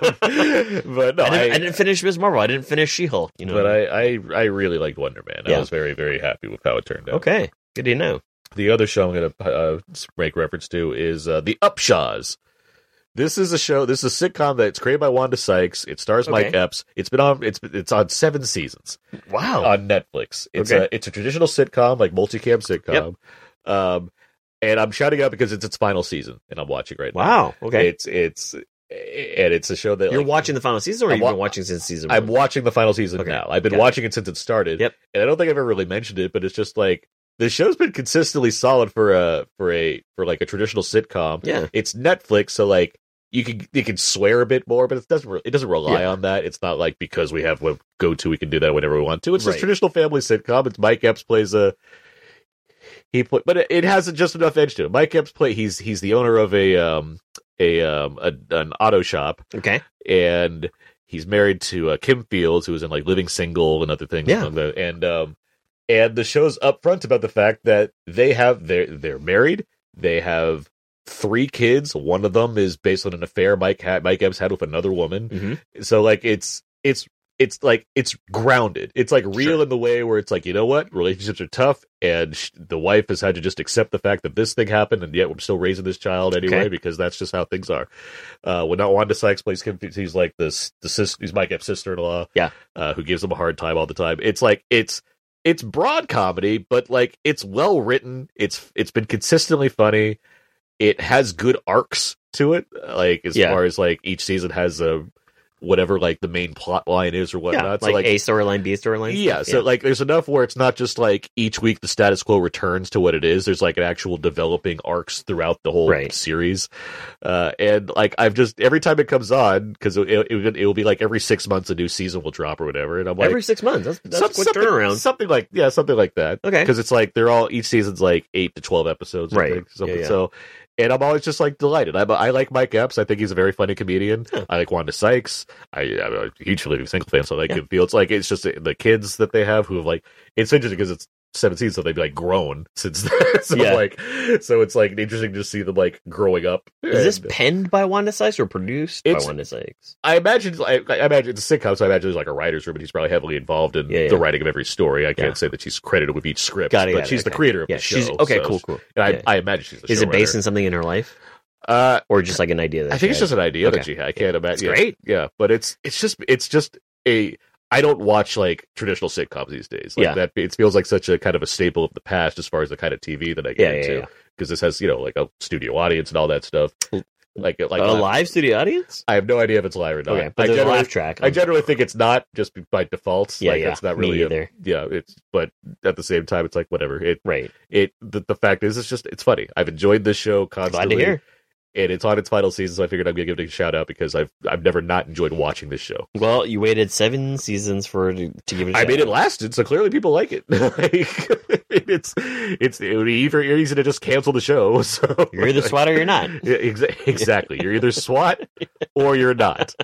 but no, I, I, didn't, I, didn't finish Miz Marvel. I didn't finish She-Hulk. You know. but I, I I really liked Wonder Man. I Yeah. was very very happy with how it turned out. okay, good to know. The other show I'm going to uh, make reference to is uh, The Upshaws. This is a show. This is a sitcom that's created by Wanda Sykes. It stars Mike Okay. Epps. It's been on. It's it's on seven seasons Wow. on Netflix. It's Okay. a it's a traditional sitcom, like multicam sitcom. Um, and I'm shouting out because it's its final season, and I'm watching right now. wow. Okay. It's it's and it's a show that You're like, watching the final season, or I'm you've wa- been watching since season I'm one? watching the final season Okay. now. I've been Got it. watching it since it started. Yep. And I don't think I've ever really mentioned it, but it's just like the show's been consistently solid for a for a for like a traditional sitcom. Yeah. It's Netflix, so like you can you can swear a bit more, but it doesn't re- it doesn't rely Yeah. on that. It's not like because we have what go to we can do that whenever we want to. It's just Right. traditional family sitcom. It's Mike Epps plays a he play, but it, it has just enough edge to it. Mike Epps play he's he's the owner of a um a um a, an auto shop, Okay. and he's married to uh, Kim Fields, who was in like Living Single and other things. Yeah. Like that. And um, and the show's upfront about the fact that they have they're they're married. They have three kids. One of them is based on an affair Mike had, Mike Epps had with another woman. Mm-hmm. So like it's it's it's like it's grounded. It's like real Sure. in the way where it's like, you know what, relationships are tough, and sh- the wife has had to just accept the fact that this thing happened, and yet we're still raising this child anyway Okay. because that's just how things are. Uh, when not Wanda Sykes plays Kim, he's like this the sis, he's Mike Epps' sister-in-law, Yeah. uh, who gives him a hard time all the time. It's like it's it's broad comedy, but like it's well written. It's it's been consistently funny. It has good arcs to it, like as Yeah. far as like each season has a whatever like the main plot line is or whatnot. Yeah, so, like, like A storyline, B storyline. Yeah, stuff. so like there's enough where it's not just like each week the status quo returns to what it is. There's like an actual developing arcs throughout the whole Right. series, uh, and like I've just every time it comes on because it, it, it will be like every six months a new season will drop or whatever, and I'm like every six months. That's, that's some- a quick something, turnaround. something like yeah, something like that. Okay. because it's like they're all each season's like eight to twelve episodes, I Right. think, something Yeah, yeah. so. And I'm always just like delighted. I I like Mike Epps. I think he's a very funny comedian. Huh. I like Wanda Sykes. I, I'm a huge Living Single fan, so I like Yeah. it feels like it's just the kids that they have who have like it's interesting because it's seventeen, so they've like grown since then. so Yeah. like so it's like interesting to see them like growing up. Is this And penned by Wanda Sykes or produced It's- by Wanda Sykes? I imagine I, I imagine it's a sitcom, so I imagine there's like a writer's room, and he's probably heavily involved in Yeah, yeah. the writing of every story. I can't Yeah. say that she's credited with each script, Got it, but got it, she's the okay. creator of Yeah, the show. she's okay. so- Cool, cool. And I, Yeah. I imagine she's the Is it based showrunner. in something in her life, Uh, or just like an idea? That I think she it's had? just an idea that Okay. she had. I can't imagine. It's yeah, great. Yeah, but it's it's just it's just a. I don't watch like traditional sitcoms these days. Like Yeah. that it feels like such a kind of a staple of the past as far as the kind of T V that I Yeah, get yeah, into yeah. because this has you know like a studio audience and all that stuff. Like like a live studio audience. I have no idea if it's live or not. Okay, but I there's a generally, laugh track. I generally think it's not just by default. Yeah, like, yeah. It's not Me really a- either. yeah, it's but at the same time, it's like whatever. It Right. it the, the fact is, it's just it's funny. I've enjoyed this show Glad constantly. to hear. And it's on its final season, so I figured I'm gonna give it a shout out because I've I've never not enjoyed watching this show. Well, you waited seven seasons for it to, to give it a I shot. mean, it lasted, so clearly people like it. Like, it's it's it would be either easy to just cancel the show. So You're either SWAT or you're not. Yeah, exa- exactly. You're either SWAT or you're not.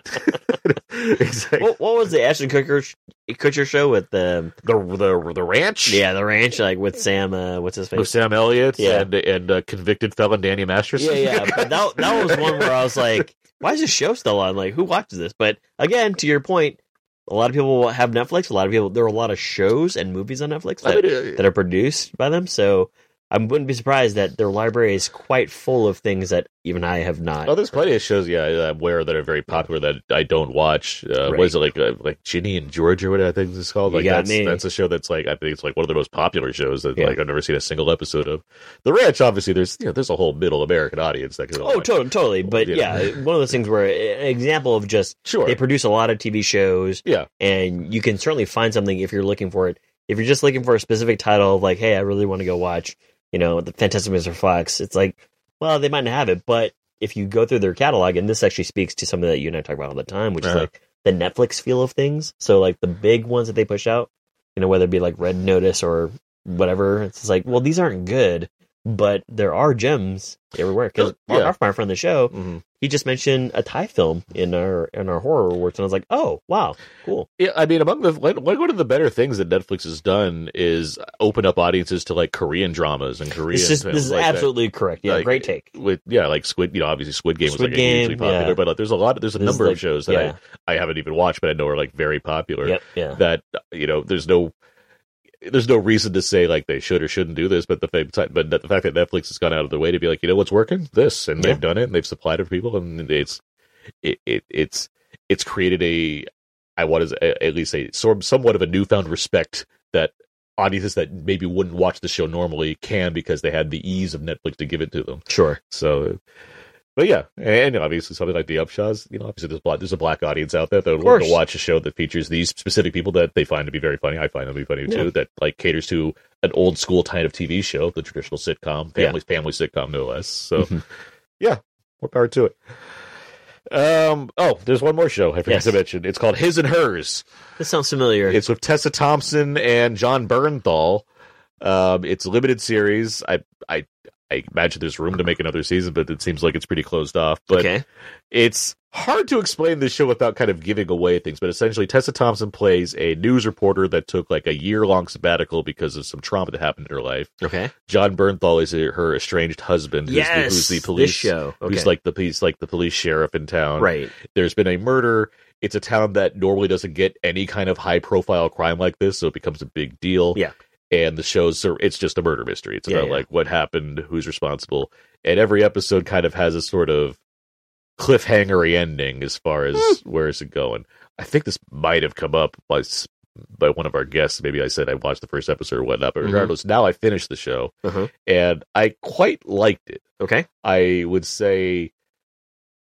Exactly. What, what was the Ashton Kutcher, sh- Kutcher show with the the the the ranch. yeah the ranch like with Sam uh, what's his With face? Sam Elliott Yeah. and and uh, convicted felon Danny Masterson. Yeah, yeah. But that that was one where I was like, why is this show still on? Like, who watches this? But again, to your point, a lot of people have Netflix. A lot of people there are a lot of shows and movies on Netflix I that, mean, uh, that are produced by them. So I wouldn't be surprised that their library is quite full of things that even I have not. Oh, there's plenty of shows, yeah, I'm aware that are very popular that I don't watch. Uh, Right. What is it like, uh, like Ginny and George or what I think it's called? You Like got that's me. that's a show that's like I think it's like one of the most popular shows that Yeah. like I've never seen a single episode of. The Ranch, obviously, there's you know there's a whole middle American audience that can. Oh, watch. totally, totally. But You yeah, know. one of those things where an example of just Sure. they produce a lot of T V shows, Yeah, and you can certainly find something if you're looking for it. If you're just looking for a specific title of like, hey, I really want to go watch, you know, the Fantastic Mister Fox, it's like, well, they might not have it, but if you go through their catalog, and this actually speaks to something that you and I talk about all the time, which Uh-huh. is like the Netflix feel of things. So like the big ones that they push out, you know, whether it be like Red Notice or whatever, it's just like, well, these aren't good, but there are gems everywhere. Because Yeah. Mark Hoffmeyer from the show, hmm he just mentioned a Thai film in our in our horror awards, and I was like, oh wow, cool. yeah. I mean, among the like, one of the better things that Netflix has done is open up audiences to like Korean dramas and Korean. This is films this is like that. absolutely correct. Yeah, Like, great take. With yeah, like Squid, you know, obviously Squid Game was Squid like a hugely Game, popular, yeah. but like, there's a lot, there's a This is number like- of shows that yeah. I I haven't even watched, but I know are like very popular. Yep, yeah. That you know, there's no there's no reason to say like they should or shouldn't do this, but the fact, but the fact that Netflix has gone out of their way to be like, you know, what's working, this, and Yeah. they've done it, and they've supplied it for people, and it's it, it it's it's created a I want to at least say sort somewhat of a newfound respect that audiences that maybe wouldn't watch the show normally can because they had the ease of Netflix to give it to them. Sure. So, but yeah, and obviously something like the Upshaws, you know, obviously there's, black, there's a black audience out there that would course. want to watch a show that features these specific people that they find to be very funny. I find them to be funny Yeah. too. That like caters to an old school kind of T V show, the traditional sitcom, family family sitcom, no less. So, Mhm. yeah, more power to it. Um. Oh, there's one more show I forgot Yes. to mention. It's called His and Hers. This sounds familiar. It's with Tessa Thompson and John Bernthal. Um, it's a limited series. I I I imagine there's room to make another season, but it seems like it's pretty closed off. But okay. it's hard to explain this show without kind of giving away things. But essentially, Tessa Thompson plays a news reporter that took like a year long sabbatical because of some trauma that happened in her life. Okay. John Bernthal is her estranged husband, who's, the, Yes. who's the police This show. Okay. who's like the he's like the police sheriff in town. right. There's been a murder. It's a town that normally doesn't get any kind of high profile crime like this, so it becomes a big deal. Yeah. And the show's it's just a murder mystery. It's Yeah, about yeah. like what happened, who's responsible, and every episode kind of has a sort of cliffhangery ending as far as Hmm. where is it going. I think this might have come up by s- by one of our guests. Maybe I said I watched the first episode or whatnot, but Mhm. regardless, now I finished the show Uh-huh. and I quite liked it. Okay. I would say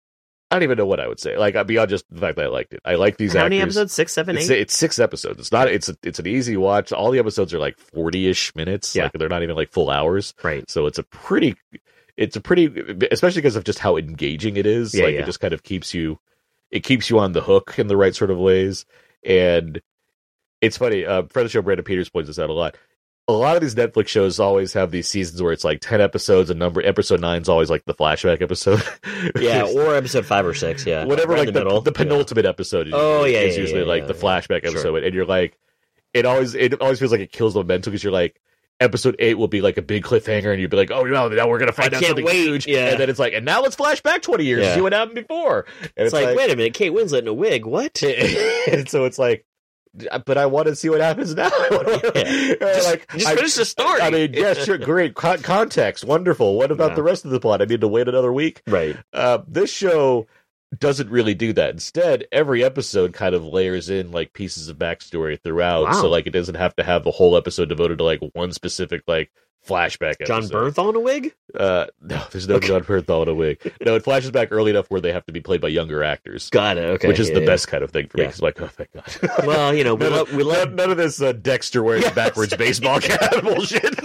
I don't even know what I would say. Like beyond just the fact that I liked it. I like these How actors. many episodes? Six, seven, It's, eight? it's six episodes. It's not. It's a, it's an easy watch. All the episodes are like forty-ish minutes. Yeah. Like they're not even like full hours. Right. So it's a pretty. It's a pretty, especially because of just how engaging it is. Yeah, like yeah. it just kind of keeps you. It keeps you on the hook in the right sort of ways, and it's funny. Uh, friend of the show Brandon Peters points this out a lot. A lot of these Netflix shows always have these seasons where it's like ten episodes, and number episode nine is always like the flashback episode. Yeah, or episode five or six, yeah. Whatever, Right like in the, middle. the penultimate episode. Is Oh, usually, yeah, is yeah, usually yeah, like yeah, the yeah. flashback Sure. episode, and you're like, it always it always feels like it kills the momentum because you're like, episode eight will be like a big cliffhanger, and you'd be like, oh no, now we're gonna find I out can't something wait, huge, yeah. and then it's like, and now let's flash back twenty years, Yeah. see what happened before. And It's, like, wait a minute, Kate Winslet in a wig, what? and so it's like, but I want to see what happens now. Yeah. Or Just- like, just I- finish the story. I mean, yeah, sure, great Con- context, wonderful. What about Yeah. the rest of the plot? I need to wait another week. Right. Uh, this show doesn't really do that. Instead, every episode kind of layers in like pieces of backstory throughout, Wow. so like it doesn't have to have the whole episode devoted to like one specific like flashback John episode. Bernthal in a wig? Uh, no, there's no John Bernthal in a wig. No, it flashes back early enough where they have to be played by younger actors, Got it, okay. which is yeah, the yeah. best kind of thing for me. Yeah. 'Cause I'm like, oh, thank God. Well, you know, we None, love, of, we love none, none of this uh, Dexter wearing Yes. backwards baseball cap bullshit.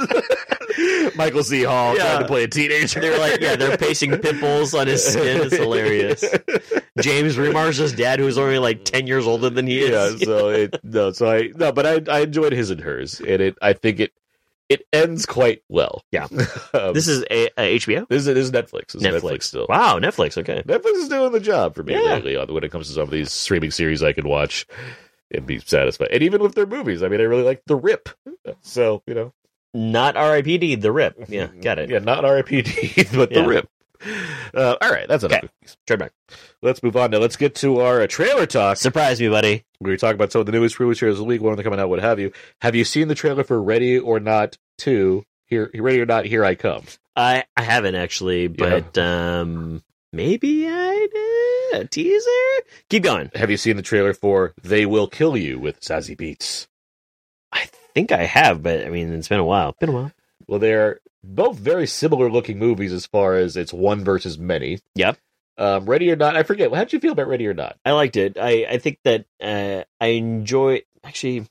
Michael C. Hall Yeah. trying to play a teenager. They're like, yeah, they're pasting pit bulls on his skin. It's hilarious. James Remar's dad, who's only like ten years older than he Yeah, is. so it no, so I no, but I I enjoyed his and hers, and it I think it it ends quite well. Yeah. um, This is a, a H B O? this is, this is Netflix. This is Netflix. Netflix still. Wow, Netflix, okay. Netflix is doing the job for me Yeah. lately on when it comes to some of these streaming series I can watch and be satisfied. And even with their movies, I mean, I really like The Rip. So you know, Not R I P D, The Rip. Yeah, got it. yeah, not R I P D, but Yeah. The Rip. Uh, all right, that's enough. Okay. Turn back. Let's move on now. Let's get to our uh, trailer talk. Surprise me, buddy. We were talking about some of the newest release trailers of the week, when they're coming out, what have you. Have you seen the trailer for Ready or Not two? Here, Ready or Not, Here I Come. I, I haven't actually, but um, maybe I did. A teaser? Keep going. Have you seen the trailer for They Will Kill You with Zazie Beetz? I think I have, but I mean, it's been a while. Been a while. Well, they're both very similar looking movies as far as it's one versus many. Yep. Um, Ready or Not, I forget. How'd you feel about Ready or Not? I liked it. I, I think that uh, I enjoy. Actually,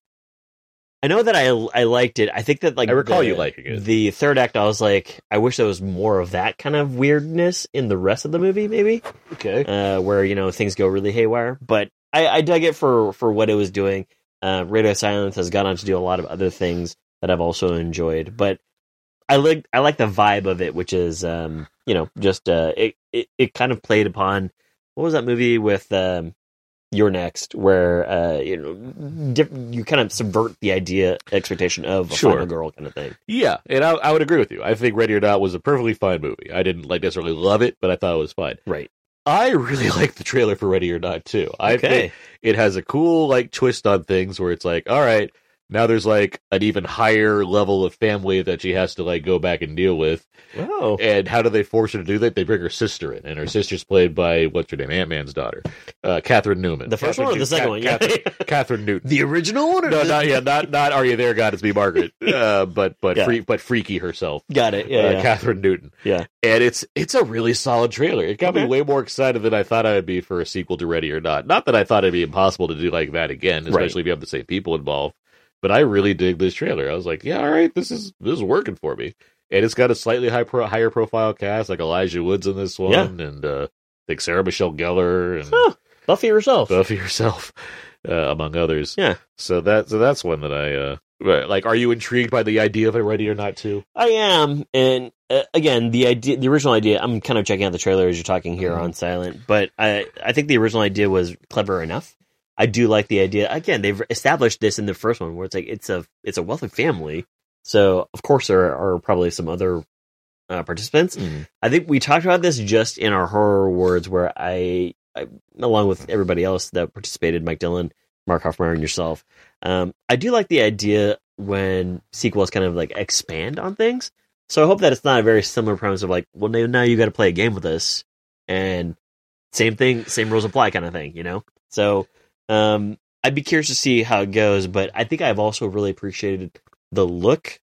I know that I I liked it. I think that like I recall the, you liking it. The third act, I was like, I wish there was more of that kind of weirdness in the rest of the movie, maybe, Okay. uh, where you know things go really haywire. But I, I dug it for for what it was doing. Uh, Radio Silence has gone on to do a lot of other things that I've also enjoyed, but I like I like the vibe of it, which is um, you know just uh, it, it it kind of played upon what was that movie with um, You're Next, where uh, you know diff- you kind of subvert the idea expectation of a Sure. final girl kind of thing. Yeah, and I, I would agree with you. I think Ready or Not was a perfectly fine movie. I didn't like necessarily love it, but I thought it was fine. Right. I really like the trailer for Ready or Not too. I Okay. think it has a cool like twist on things where it's like, all right, now there's like an even higher level of family that she has to like go back and deal with. Wow. And how do they force her to do that? They bring her sister in, and her sister's played by what's her name, Ant-Man's daughter, uh, Catherine Newman. The first Catherine one or the New- second Ca- one? Yeah. Catherine, Catherine Newton. The original one? Or No, the- not yeah, not not Are You There, God? It's Me, Margaret. Uh, but but Yeah. free, but freaky herself. Got it. Yeah. uh, yeah. Catherine Newton. Yeah. And it's it's a really solid trailer. It got Okay. me way more excited than I thought I would be for a sequel to Ready or Not. Not that I thought it'd be impossible to do like that again, especially if you have the same people involved. But I really dig this trailer. I was like, yeah, all right, this is this is working for me. And it's got a slightly high pro, higher profile cast, like Elijah Woods in this one, Yeah. and uh, I think Sarah Michelle Gellar and Huh. Buffy herself. Buffy herself, uh, among others. Yeah. So that so that's one that I uh, right, like. Are you intrigued by the idea of it, Ready or Not too? I am, and uh, again, the idea, the original idea. I'm kind of checking out the trailer as you're talking here Mhm. on silent, but I, I think the original idea was clever enough. I do like the idea. Again, they've established this in the first one, where it's like it's a it's a wealthy family. So of course there are probably some other uh, participants. Mm. I think we talked about this just in our horror awards, where I, I along with everybody else that participated, Mike Dillon, Mark Hoffmeyer, and yourself. Um, I do like the idea when sequels kind of like expand on things. So I hope that it's not a very similar premise of like, well, now, now you got to play a game with us, and same thing, same rules apply kind of thing, you know? So um, I'd be curious to see how it goes, but I think I've also really appreciated the look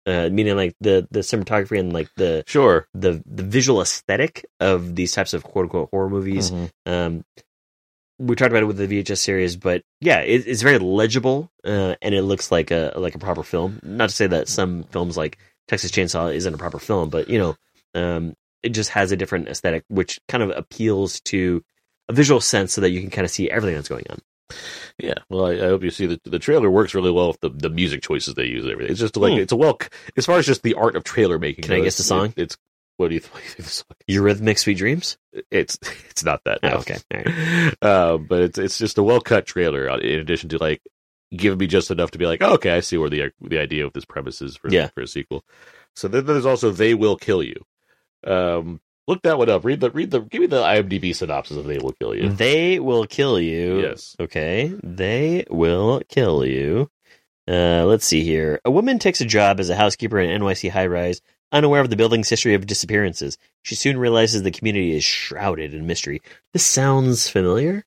uh, meaning like the, the cinematography and like the Sure. the the visual aesthetic of these types of quote unquote horror movies. Mm-hmm. Um, we talked about it with the V H S series, but yeah, it, it's very legible uh, and it looks like a like a proper film. Not to say that some films like Texas Chainsaw isn't a proper film, but you know, um, it just has a different aesthetic, which kind of appeals to a visual sense, so that you can kind of see everything that's going on. Yeah, well, I, I hope you see that the trailer works really well with the, the music choices they use and everything. It's just like, Hmm. it's a well, as far as just the art of trailer making. Can I goes, guess the song? It, it's, what do you, what do you think the song is? Eurythmic Sweet Dreams? It's, it's not that. Oh, no. okay. All right. Uh, but it's, it's just a well cut trailer uh, in addition to like giving me just enough to be like, oh, okay, I see where the, the idea of this premise is for, Yeah. for a sequel. So then there's also They Will Kill You. Um, look that one up. Read the, read the, give me the IMDb synopsis of They Will Kill You. They will kill you. Yes. Okay. They will kill you. Uh, let's see here. A woman takes a job as a housekeeper in an N Y C high-rise, unaware of the building's history of disappearances. She soon realizes the community is shrouded in mystery. This sounds familiar.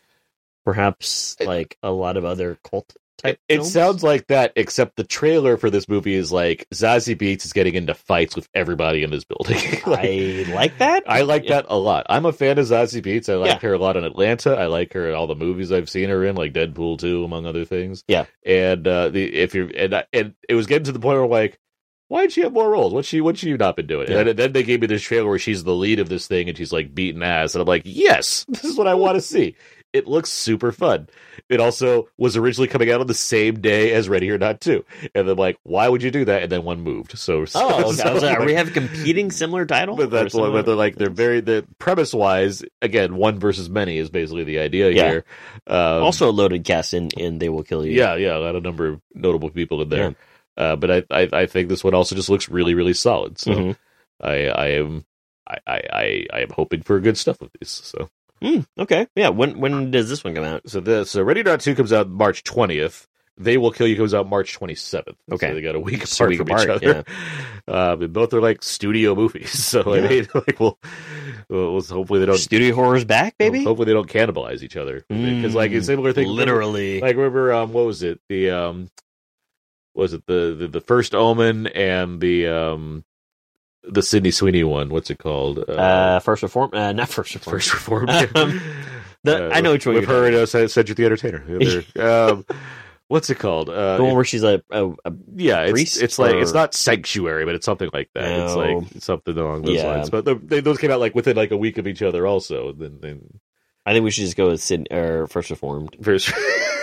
Perhaps like a lot of other cult type It, it films? sounds like that, except the trailer for this movie is like Zazie Beetz is getting into fights with everybody in this building. Like, I like that. I like Yeah. that a lot. I'm a fan of Zazie Beetz. I like Yeah. her a lot in Atlanta. I like her in all the movies I've seen her in, like Deadpool two, among other things. Yeah. And uh, the if you're and I- and it was getting to the point where like, why did she have more roles? What's she what's she not been doing? Yeah. And then they gave me this trailer where she's the lead of this thing and she's like beating ass, and I'm like, yes, this is what I want to see. It looks super fun. It also was originally coming out on the same day as Ready or Not two. And then like, why would you do that? And then one moved. So, so Oh, okay. so, I was like, are like- we having competing similar titles? but that's Or why, similar- but they're like they're very the premise wise again one versus many is basically the idea Yeah. here. Um, also a loaded cast in, in They Will Kill You. yeah, yeah, a lot of number of notable people in there. Uh, but I, I I think this one also just looks really really solid. So Mhm. I I am I, I I I am hoping for good stuff with these. So Mm, okay. Yeah. When when does this one come out? so the so Ready or Not two comes out March twentieth. They Will Kill You comes out March twenty-seventh. Okay. So they got a week Just a apart week from apart, each other. Um, and both are like studio movies. So I Yeah. mean, like, well, well, hopefully they don't. Studio horror's back, baby. Hopefully they don't cannibalize each other because like it's Mm, similar thing. Literally. Like remember, um, what was it? The um, was it the, the the first Omen and the um, the Sydney Sweeney one? What's it called? uh, first reform. Uh, not first reform. First Reformed. Um, the, I know which one with you're her talking and uh, Cedric the Entertainer. The other- um, what's it called? Uh, about. The one where she's a, a, a yeah, it's, priest it's like it's or- not Sanctuary, but it's something like that. It's No. like something along those Yeah. lines. But the, they, those came out like within like a week of each other, also. And then, then I think we should just go with Sid, or First Reformed. first,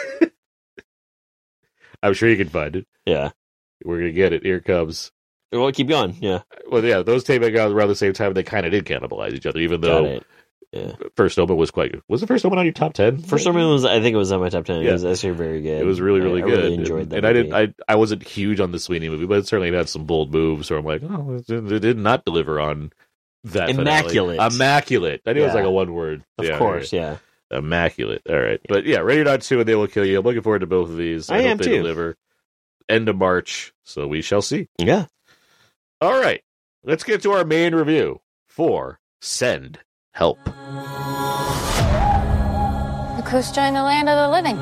I'm sure you can find it. Yeah. We're gonna get it. Here it comes. Well, keep going. Yeah. Well, yeah, those came out around the same time. They kind of did cannibalize each other, even Got though it. Yeah. First Omen was quite good. Was the First Omen on your top ten? First Reformed was, I think it was on my top ten. Yeah. It was actually very good. It was really, really I, good. I really enjoyed that. And I movie. didn't. I I wasn't huge on the Sweeney movie, but it certainly had some bold moves. So I'm like, oh, it did, it did not deliver on that. finale. Immaculate. Immaculate. I knew it was Yeah. like a one word. Of Yeah, course, right. yeah. Immaculate. All right, but yeah, Ready or Not two and They Will Kill You. I'm looking forward to both of these. I hope am they too. deliver. End of March, so we shall see. Yeah. All right, let's get to our main review for Send Help. Look who's joined the land of the living.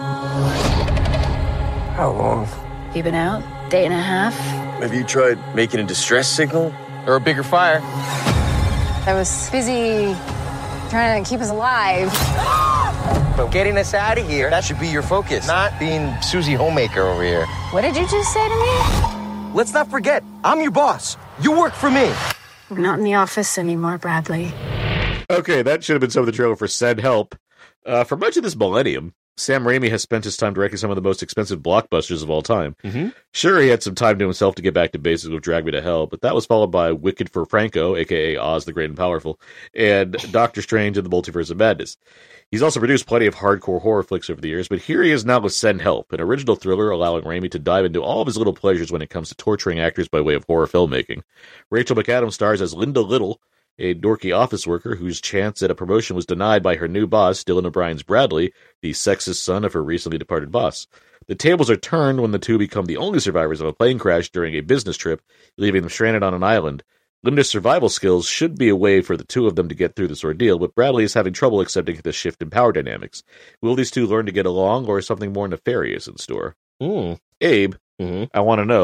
How long? You been out? Day and a half? Have you tried making a distress signal? Or a bigger fire? I was busy trying to keep us alive. But getting us out of here, that should be your focus, not being Susie Homemaker over here. What did you just say to me? Let's not forget, I'm your boss. You work for me. We're not in the office anymore, Bradley. Okay, that should have been some of the trailer for Send Help. Uh, for much of this millennium, Sam Raimi has spent his time directing some of the most expensive blockbusters of all time. Mhm. Sure, he had some time to himself to get back to basics with Drag Me to Hell, but that was followed by Wicked for Franco, aka Oz the Great and Powerful, and Doctor Strange and the Multiverse of Madness. He's also produced plenty of hardcore horror flicks over the years, but here he is now with Send Help, an original thriller allowing Raimi to dive into all of his little pleasures when it comes to torturing actors by way of horror filmmaking. Rachel McAdams stars as Linda Little, a dorky office worker whose chance at a promotion was denied by her new boss, Dylan O'Brien's Bradley, the sexist son of her recently departed boss. The tables are turned when the two become the only survivors of a plane crash during a business trip, leaving them stranded on an island. Linda's survival skills should be a way for the two of them to get through this ordeal, but Bradley is having trouble accepting the shift in power dynamics. Will these two learn to get along, or is something more nefarious in store? Mm. Abe, Mhm. I want to know,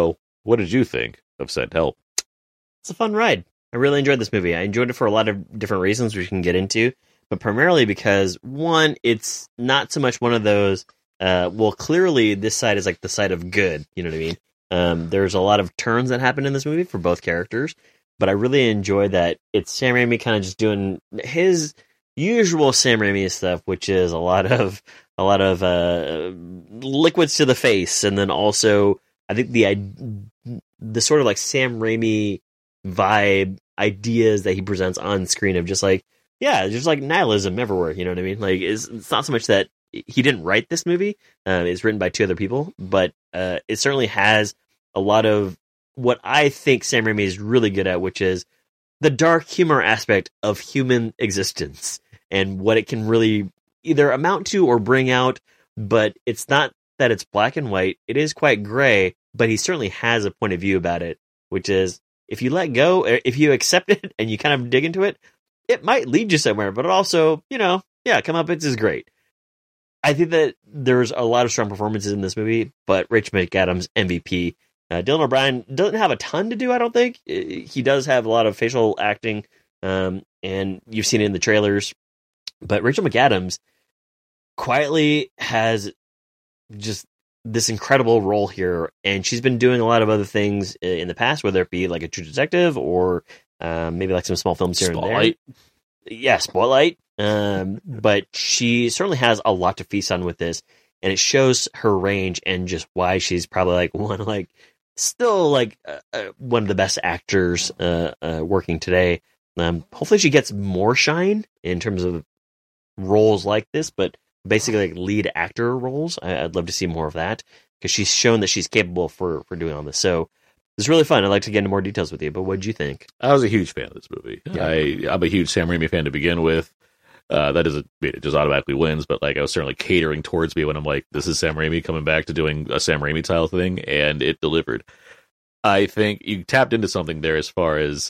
what did you think of said Help? It's a fun ride. I really enjoyed this movie. I enjoyed it for a lot of different reasons we can get into, but primarily because, one, it's not so much one of those, uh, well, clearly this side is like the side of good, you know what I mean? Um, there's a lot of turns that happen in this movie for both characters, but I really enjoy that it's Sam Raimi kind of just doing his usual Sam Raimi stuff, which is a lot of a lot of uh, liquids to the face, and then also I think the the sort of like Sam Raimi vibe ideas that he presents on screen of just like, yeah, just like nihilism everywhere. You know what I mean? Like it's, it's not so much that he didn't write this movie; uh, it's written by two other people, but uh, it certainly has a lot of what I think Sam Raimi is really good at, which is the dark humor aspect of human existence and what it can really either amount to or bring out. But it's not that it's black and white. It is quite gray, but he certainly has a point of view about it, which is if you let go, if you accept it and you kind of dig into it, it might lead you somewhere, but it also, you know, yeah, Comeuppance is great. I think that there's a lot of strong performances in this movie, but Rachel McAdams, M V P. Uh, Dylan O'Brien doesn't have a ton to do, I don't think. He does have a lot of facial acting, um, and you've seen it in the trailers. But Rachel McAdams quietly has just this incredible role here, and she's been doing a lot of other things in the past, whether it be like a True Detective or um, maybe like some small films here Spotlight. and there. Yeah, Spotlight. Um, but she certainly has a lot to feast on with this, and it shows her range and just why she's probably like one of like still like uh, uh, one of the best actors uh, uh, working today. Um, hopefully she gets more shine in terms of roles like this, but basically like lead actor roles. I, I'd love to see more of that because she's shown that she's capable for, for doing all this. So it's really fun. I'd like to get into more details with you, but what did you think? I was a huge fan of this movie. Yeah. I, I'm a huge Sam Raimi fan to begin with. Uh, that doesn't mean it just automatically wins, but like I was certainly catering towards me when I'm like, this is Sam Raimi coming back to doing a Sam Raimi style thing, and it delivered. I think you tapped into something there as far as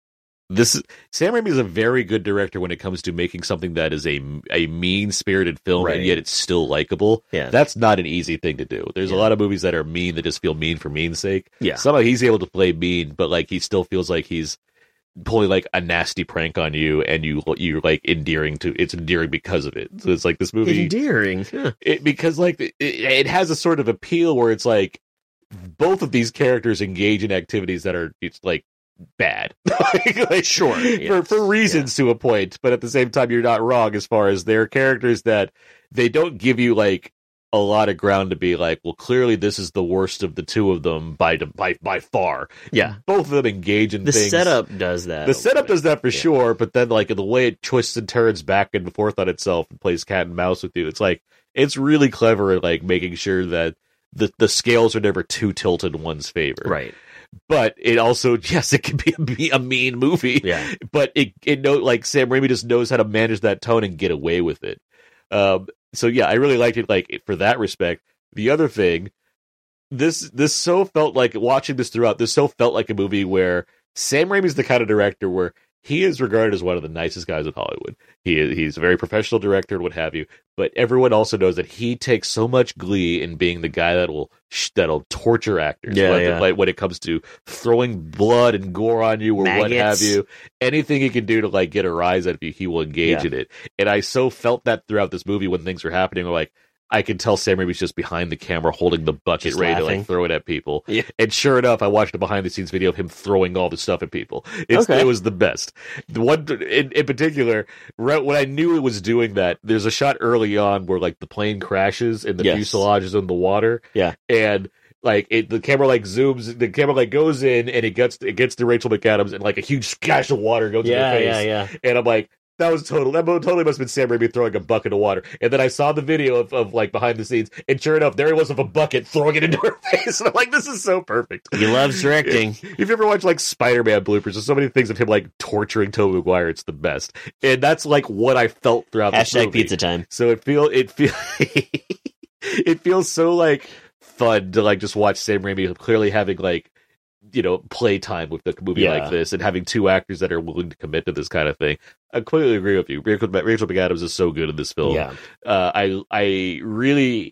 this. Sam Raimi is a very good director when it comes to making something that is a, a mean-spirited film, Right. and yet it's still likable. Yeah. That's not an easy thing to do. There's Yeah. a lot of movies that are mean that just feel mean for mean's sake. Yeah. Somehow he's able to play mean, but like he still feels like he's pulling like a nasty prank on you, and you you're like endearing to it's endearing because of it. So it's like this movie Endearing. Huh. it, because like it, it has a sort of appeal where it's like both of these characters engage in activities that are it's like bad. like, like, Sure, for yes. for reasons to a point, but at the same time you're not wrong as far as they're characters that they don't give you like a lot of ground to be like, well, clearly this is the worst of the two of them by by by far. Yeah. Both of them engage in The things. setup does that. The setup does that for Yeah. sure, but then like the way it twists and turns back and forth on itself and plays cat and mouse with you, it's like it's really clever at like making sure that the the scales are never too tilted in one's favor. Right. But it also, yes, it can be a, be a mean movie. Yeah. But it it know like Sam Raimi just knows how to manage that tone and get away with it. Um. So yeah, I really liked it. Like for that respect. The other thing, this this so felt like watching this throughout. This so felt like a movie where Sam Raimi's the kind of director where he is regarded as one of the nicest guys in Hollywood. He is, he's a very professional director and what have you. But everyone also knows that he takes so much glee in being the guy that will that'll torture actors. Yeah, when, yeah. Like when it comes to throwing blood and gore on you or what Maggots. have you, anything he can do to like get a rise out of you, he will engage Yeah. in it. And I so felt that throughout this movie when things were happening. Like I can tell Sam Raimi's just behind the camera holding the bucket Just ready to laughing. like throw it at people. Yeah. And sure enough, I watched a behind the scenes video of him throwing all the stuff at people. It's, Okay. It was the best. The one in, in particular, right when I knew it was doing that, there's a shot early on where like the plane crashes and the Yes. fuselage is in the water. Yeah. And like it, the camera like zooms, the camera like goes in and it gets it gets to Rachel McAdams and like a huge splash of water goes Yeah, in her yeah, face. yeah. And I'm like, that was total. That totally must have been Sam Raimi throwing a bucket of water. And then I saw the video of, of like behind the scenes, and sure enough, there he was with a bucket throwing it into her face. And I'm like, this is so perfect. He loves directing. If you ever watch like Spider-Man bloopers, there's so many things of him like torturing Tobey Maguire. It's the best, and that's like what I felt throughout this Hashtag movie. pizza time. So it feel it feel it feels so like fun to like just watch Sam Raimi clearly having like you know playtime with the movie Yeah. like this and having two actors that are willing to commit to this kind of thing. I completely agree with you. Rachel, Rachel McAdams is so good in this film. Yeah. Uh, I I really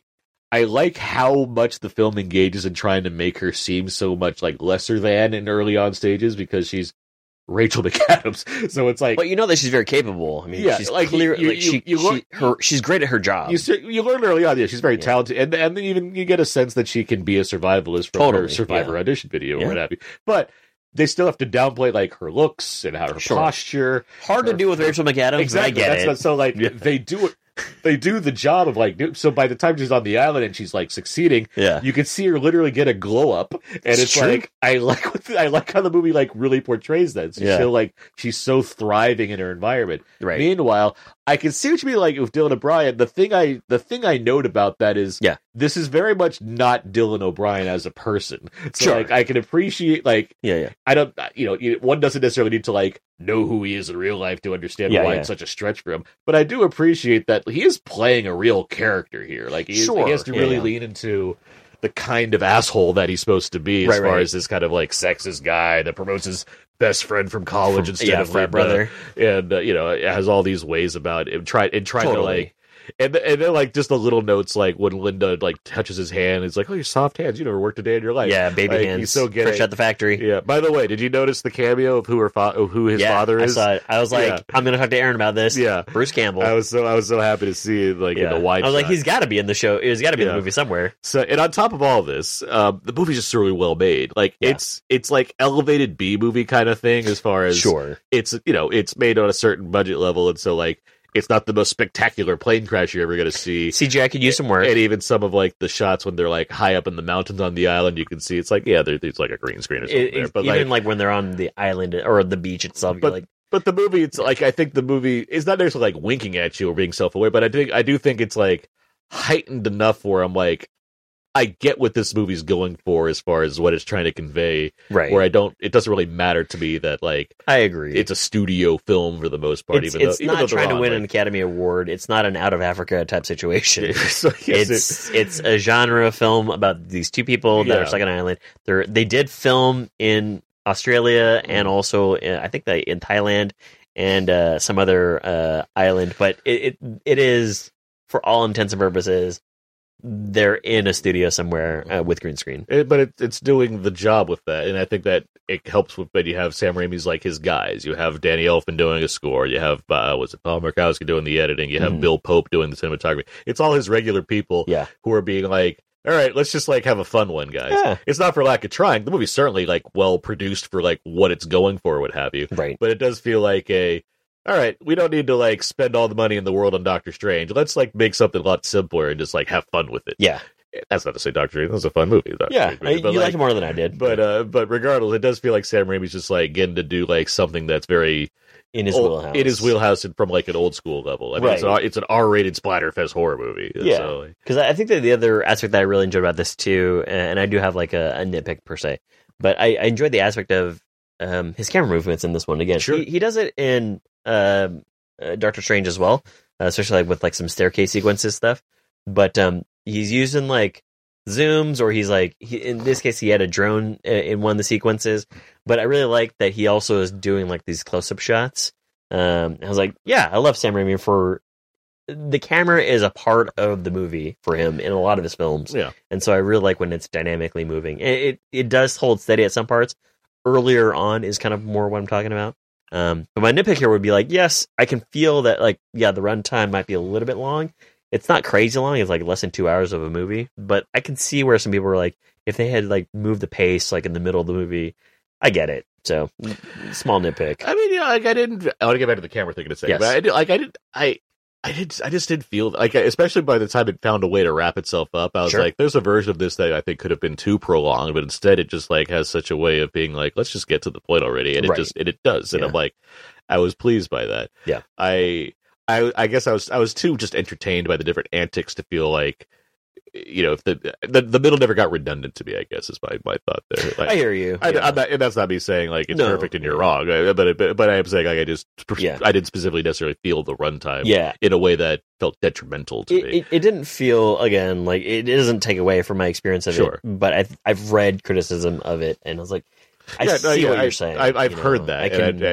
I like how much the film engages in trying to make her seem so much like lesser than in early on stages because she's Rachel McAdams. So it's like, but you know that she's very capable. I mean, yeah, she's like clear. you, like you, she, you she, learn, her, she's great at her job. You, you learn early on, yeah, she's very yeah. talented, and and then even you get a sense that she can be a survivalist from totally, her Survivor yeah. audition video yeah. or what have you. But they still have to downplay like her looks and how her sure. posture. Hard her, to do with Rachel McAdams. Exactly. I get That's it. Not, so like yeah. they do it. They do the job of like, so by the time she's on the island and she's like succeeding, yeah. you can see her literally get a glow up, and it's, it's like I like what the, I like how the movie like really portrays that. She's yeah. so like she's so thriving in her environment. Right. Meanwhile, I can see what you mean like with Dylan O'Brien. The thing I the thing I note about that is yeah. this is very much not Dylan O'Brien as a person. So sure. like I can appreciate like yeah yeah I don't you know one doesn't necessarily need to like know who he is in real life to understand yeah, why yeah. it's such a stretch for him. But I do appreciate that he is playing a real character here. Like he, is, sure. he has to yeah, really yeah. lean into the kind of asshole that he's supposed to be, as right, far right. as this kind of like sexist guy that promotes his best friend from college instead yeah, of frat Linda, brother, and uh, you know it has all these ways about it. And try and trying totally. to like. And and then like just the little notes like when Linda like touches his hand, it's like, oh, your soft hands. You never worked a day in your life. Yeah, baby like, hands. He's so getting, fresh out the factory. Yeah. By the way, did you notice the cameo of who her fa- of who his yeah, father is? I saw it. I was like, Yeah. I'm gonna talk to Aaron about this. Yeah, Bruce Campbell. I was so I was so happy to see it like yeah. in the wide. I was like, shot. he's got to be in the show. He's got to be Yeah. in the movie somewhere. So, and on top of all this, um, the movie's just really well made. Like Yeah. it's it's like elevated B movie kind of thing as far as Sure. It's you know it's made on a certain budget level, and so like. It's not the most spectacular plane crash you're ever going to see. C G I could use some work. And even some of like the shots when they're like high up in the mountains on the island, you can see it's like yeah, there, there's like a green screen or something It- there. it- But even like, like when they're on the island or the beach itself, you're but like, but the movie, it's like I think the movie is not necessarily like winking at you or being self aware, but I think I do think it's like heightened enough where I'm like. I get what this movie's going for as far as what it's trying to convey. right. Where I don't, it doesn't really matter to me that like I agree. it's a studio film for the most part. It's, even it's though, even not though they're trying to on, win like, an Academy Award. It's not an Out of Africa type situation. so, yes, it's it- it's a genre film about these two people that Yeah. are stuck on an island. They they did film in Australia and also in, I think they in Thailand and uh, some other uh, island, but it, it it is for all intents and purposes they're in a studio somewhere uh, with green screen. It, but it, it's doing the job with that, and I think that it helps with. But you have Sam Raimi's like his guys. You have Danny Elfman doing a score. You have uh, was it Paul Murkowski doing the editing. You have Mhm. Bill Pope doing the cinematography. It's all his regular people Yeah, who are being like, all right, let's just like have a fun one, guys. Yeah. It's not for lack of trying. The movie's certainly like well produced for like what it's going for, what have you. right. But it does feel like a. All right, we don't need to like spend all the money in the world on Doctor Strange. Let's like make something a lot simpler and just like have fun with it. Yeah, That's not to say Doctor Strange was a fun movie. Doctor yeah. Strange I, movie, you but, liked like, it more than I did, But uh, but regardless, it does feel like Sam Raimi's just like getting to do like something that's very in his old, wheelhouse. in his wheelhouse and from like an old school level. I mean, it's, an, Right. it's an R-rated splatterfest horror movie. Yeah. So, like, Because I think that the other aspect that I really enjoyed about this too, and I do have like a, a nitpick per se, but I, I enjoyed the aspect of um, his camera movements in this one. Again, Sure. he, he does it in um uh, Doctor Strange as well, uh, especially like with like some staircase sequences stuff. But um, he's using like zooms, or he's like he, in this case he had a drone in, in one of the sequences. But I really like that he also is doing like these close up shots. Um, I was like, yeah, I love Sam Raimi for. The camera is a part of the movie for him in a lot of his films. yeah. And so I really like when it's dynamically moving. It, it it does hold steady at some parts. Earlier on is kind of more what I'm talking about. Um, but my nitpick here would be like, yes, I can feel that like, yeah, the runtime might be a little bit long. It's not crazy long. It's like less than two hours of a movie. But I can see where some people were like, if they had like moved the pace like in the middle of the movie, I get it. So small nitpick. I mean, yeah, like I didn't. I want to get back to the camera thing in a second, Yes. but I did. Like I did. I. I did. I just didn't feel like, especially by the time it found a way to wrap itself up, I was Sure. like, "There's a version of this that I think could have been too prolonged," but instead, it just like has such a way of being like, "Let's just get to the point already," and it Right. just and it does, and Yeah. I'm like, I was pleased by that. Yeah. I, I, I guess I was, I was too just entertained by the different antics to feel like, you know, if the the, the middle never got redundant to me. I guess is my, my thought there. Like, I hear you. I, Yeah. I'm not, and that's not me saying like it's No. perfect and you're wrong, I- but but but I am saying like I just Yeah. I didn't specifically necessarily feel the runtime yeah. in a way that felt detrimental to It, me. it, it didn't feel again like it doesn't take away from my experience of Sure. it, but I've I've read criticism of it, and I was like, I Yeah, see no, yeah, what I, you're saying. I, I've you know? heard that, I can, and I, I just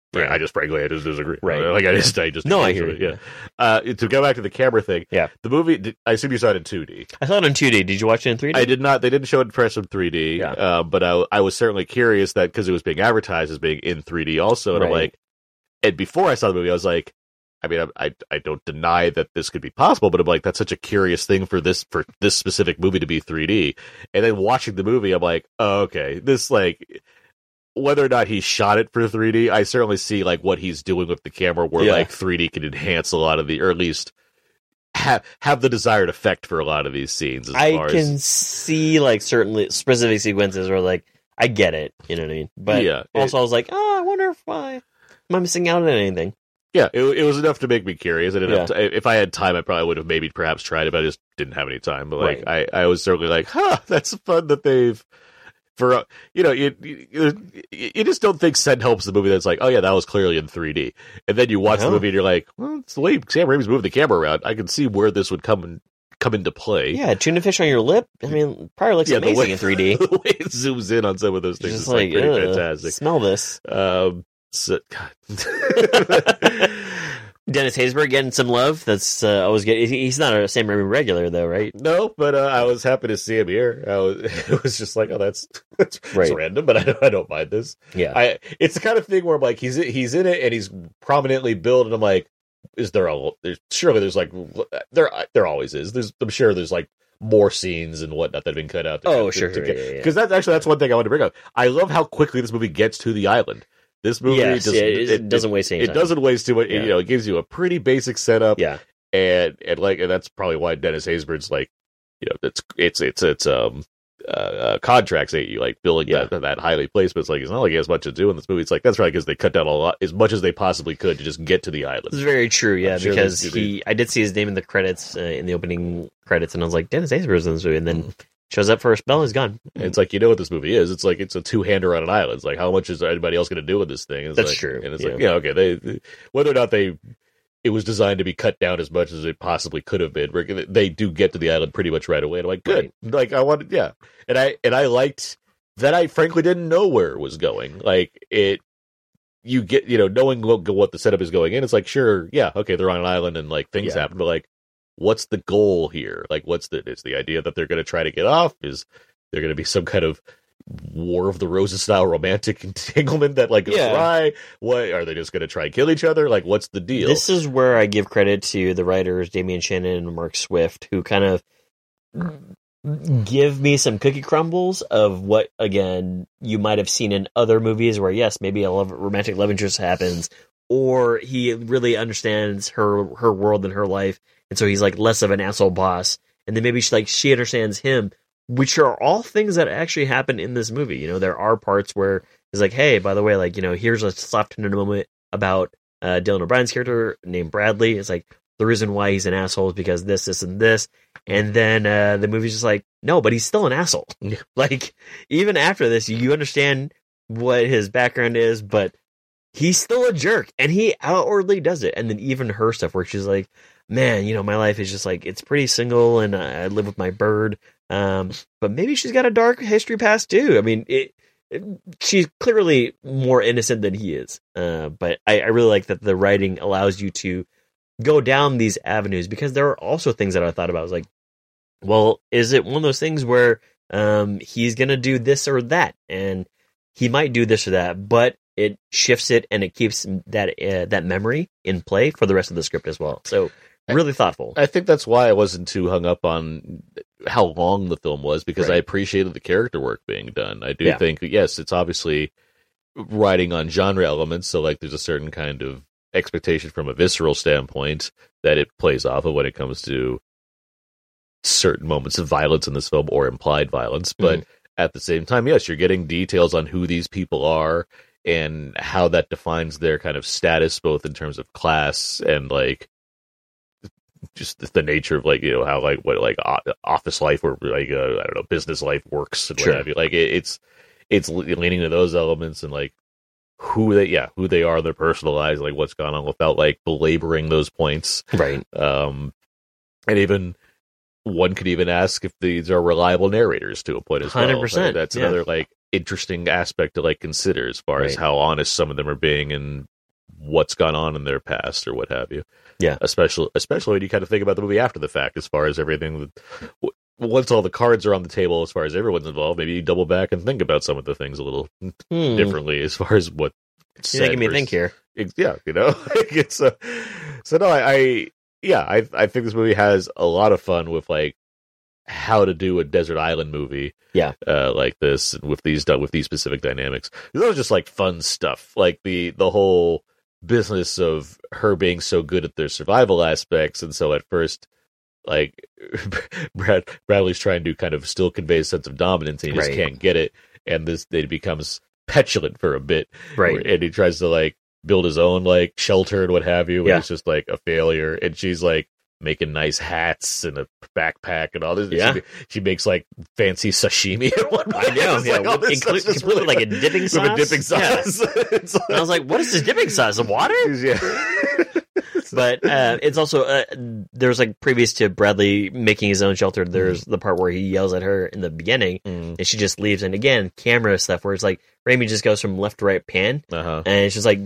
Yeah. I just frankly I just disagree. Right. Like I just I just no, I hear you. Yeah. Uh, to go back to the camera thing. Yeah. The movie. I assume you saw it in two D. I saw it in two D. Did you watch it in three D? I did not. They didn't show it fresh in three D. Yeah. Uh, but I I was certainly curious that because it was being advertised as being in three D also, and Right. I'm like, and before I saw the movie, I was like, I mean, I, I I don't deny that this could be possible, but I'm like, that's such a curious thing for this for this specific movie to be three D. And then watching the movie, I'm like, oh, okay, this like. Whether or not he shot it for three D, I certainly see like what he's doing with the camera, where Yeah. like three D can enhance a lot of the, or at least have have the desired effect for a lot of these scenes. As I far can as, see like certain specific sequences where like I get it, you know what I mean? But Yeah, also it- I was like, oh, I wonder if I am I missing out on anything. yeah, it, it was enough to make me curious. I didn't have Yeah. to, if I had time, I probably would have maybe perhaps tried it, but I just didn't have any time. But like, Right. I, I was certainly like, huh, that's fun that they've. For uh, you know, you, you you just don't think Send helps the movie that's like, oh yeah, that was clearly in three D, and then you watch the No. movie and you're like, well, it's the way Sam Raimi's moving the camera around. I can see where this would come in, come into play. Yeah, tuna fish on your lip. I mean, probably looks Yeah, the amazing way- in three D. the way it zooms in on some of those things Just is like, like, pretty ugh, fantastic. smell this. Um, so, God. Dennis Haysbert getting some love. That's uh, always good. He's not a Sam Raimi regular though, right? No, but uh, I was happy to see him here. I was, it was just like, oh, that's that's Right. it's random, but I don't, I don't mind this. Yeah. I it's the kind of thing where I'm like, he's he's in it and he's prominently billed, and I'm like, is there a there's surely there's like there there always is. There's I'm sure there's like more scenes and whatnot that have been cut out. To, Oh, to, sure, to sure, get, yeah, yeah. because that's actually that's one thing I wanted to bring up. I love how quickly this movie gets to the island. This movie Yes, just yeah, it, doesn't waste any it time. doesn't waste too much. Yeah. You know, it gives you a pretty basic setup. Yeah. and and like and that's probably why Dennis Haysbert's like, you know, it's it's it's it's um uh, uh contracts ain't you like billing Yeah. that that highly placed, but it's like it's not like he has much to do in this movie. It's like that's right because they cut down a lot as much as they possibly could to just get to the island. It's very true, yeah, I'm sure because they do he, I did see his name in the credits, uh, in the opening credits, and I was like, Dennis Haysbert's in this movie, and then shows up for a spell, he's gone. It's like, you know what this movie is. It's like it's a two hander on an island. It's like how much is anybody else going to do with this thing? It's That's like, true, And it's yeah. like, yeah, okay, they, they whether or not they. It was designed to be cut down as much as it possibly could have been. They do get to the island pretty much right away. And I'm like, good. Like I wanted, yeah. And I and I liked that. I frankly didn't know where it was going. Like it, you get, you know, knowing what, what the setup is going in. It's like, sure, yeah, okay, they're on an island and like things Yeah. happen, but like, what's the goal here? Like, what's the? Is the idea that they're going to try to get off? Is there going to be some kind of War of the Roses style romantic entanglement that like goes Yeah. awry? What are they just going to try and kill each other? Like, what's the deal? This is where I give credit to the writers, Damian Shannon and Mark Swift, who kind of give me some cookie crumbles of what, again, you might have seen in other movies where, yes, maybe a love, romantic love interest happens, or he really understands her her world and her life, and so he's like less of an asshole boss, and then maybe she like she understands him, which are all things that actually happen in this movie. You know, there are parts where it's like, hey, by the way, like, you know, here's a soft tender moment about uh, Dylan O'Brien's character named Bradley. It's like, the reason why he's an asshole is because this, this, and this. And then uh, the movie's just like, no, but he's still an asshole. Like, even after this, you understand what his background is, but he's still a jerk. And he outwardly does it. And then even her stuff where she's like, man, you know, my life is just like, it's pretty single and I live with my bird. Um, but maybe she's got a dark history past too. I mean, it, it, she's clearly more innocent than he is. Uh, but I, I really like that the writing allows you to go down these avenues, because there are also things that I thought about. I was like, well, is it one of those things where um, he's going to do this or that? And he might do this or that, but it shifts it and it keeps that uh, that memory in play for the rest of the script as well. So really thoughtful. I think that's why I wasn't too hung up on how long the film was, because Right. I appreciated the character work being done. I do Yeah. think, yes, it's obviously writing on genre elements, so like there's a certain kind of expectation from a visceral standpoint that it plays off of when it comes to certain moments of violence in this film or implied violence. But at the same time, yes, you're getting details on who these people are and how that defines their kind of status, both in terms of class and like just the, the nature of like, you know, how like what like o- office life or like uh, I don't know, business life works and Sure. what have you. Like it, it's it's leaning to those elements and like who they yeah who they are, their personal lives, like what's gone on, without like belaboring those points. Right. Um, and even one could even ask if these are reliable narrators to a point as well. one hundred percent, Like, that's yeah. another like interesting aspect to like consider as far as Right. how honest some of them are being and what's gone on in their past or what have you. Yeah. Especially, especially when you kind of think about the movie after the fact, as far as everything that, once all the cards are on the table, as far as everyone's involved, maybe you double back and think about some of the things a little Hmm. differently as far as what. You're making me think here. It's, yeah, you know, it's uh, so no, I, I yeah, I I think this movie has a lot of fun with like how to do a desert island movie, Yeah. uh, like this with these with these specific dynamics. That was just like fun stuff, like the the whole business of her being so good at their survival aspects, and so at first, like Brad Bradley's trying to kind of still convey a sense of dominance, and he just Right. can't get it, and this it becomes petulant for a bit, Right. where- and he tries to like build his own like shelter and what have you, but Yeah. it's just like a failure, and she's like making nice hats and a backpack and all this. Yeah. She, she makes like fancy sashimi and whatnot. I know, It's yeah, like, all with- this inclu- stuff's just complete with, like, a dipping with sauce? a dipping Yeah. sauce. It's like- And I was like, what is this dipping sauce? Of water? yeah. But uh, it's also uh, there's like previous to Bradley making his own shelter. There's the part where he yells at her in the beginning, Mm. and she just leaves. And again, camera stuff where it's like Raimi just goes from left to right pan, Uh-huh. and it's just like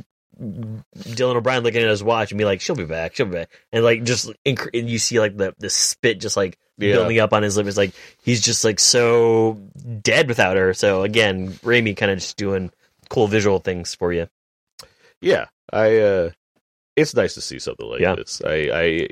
Dylan O'Brien looking at his watch and be like, "She'll be back, she'll be back," and like just inc- and you see like the the spit just like Yeah. building up on his lip. It's like he's just like so dead without her. So again, Raimi kind of just doing cool visual things for you. Yeah, I. uh It's nice to see something like Yeah. this. I, I,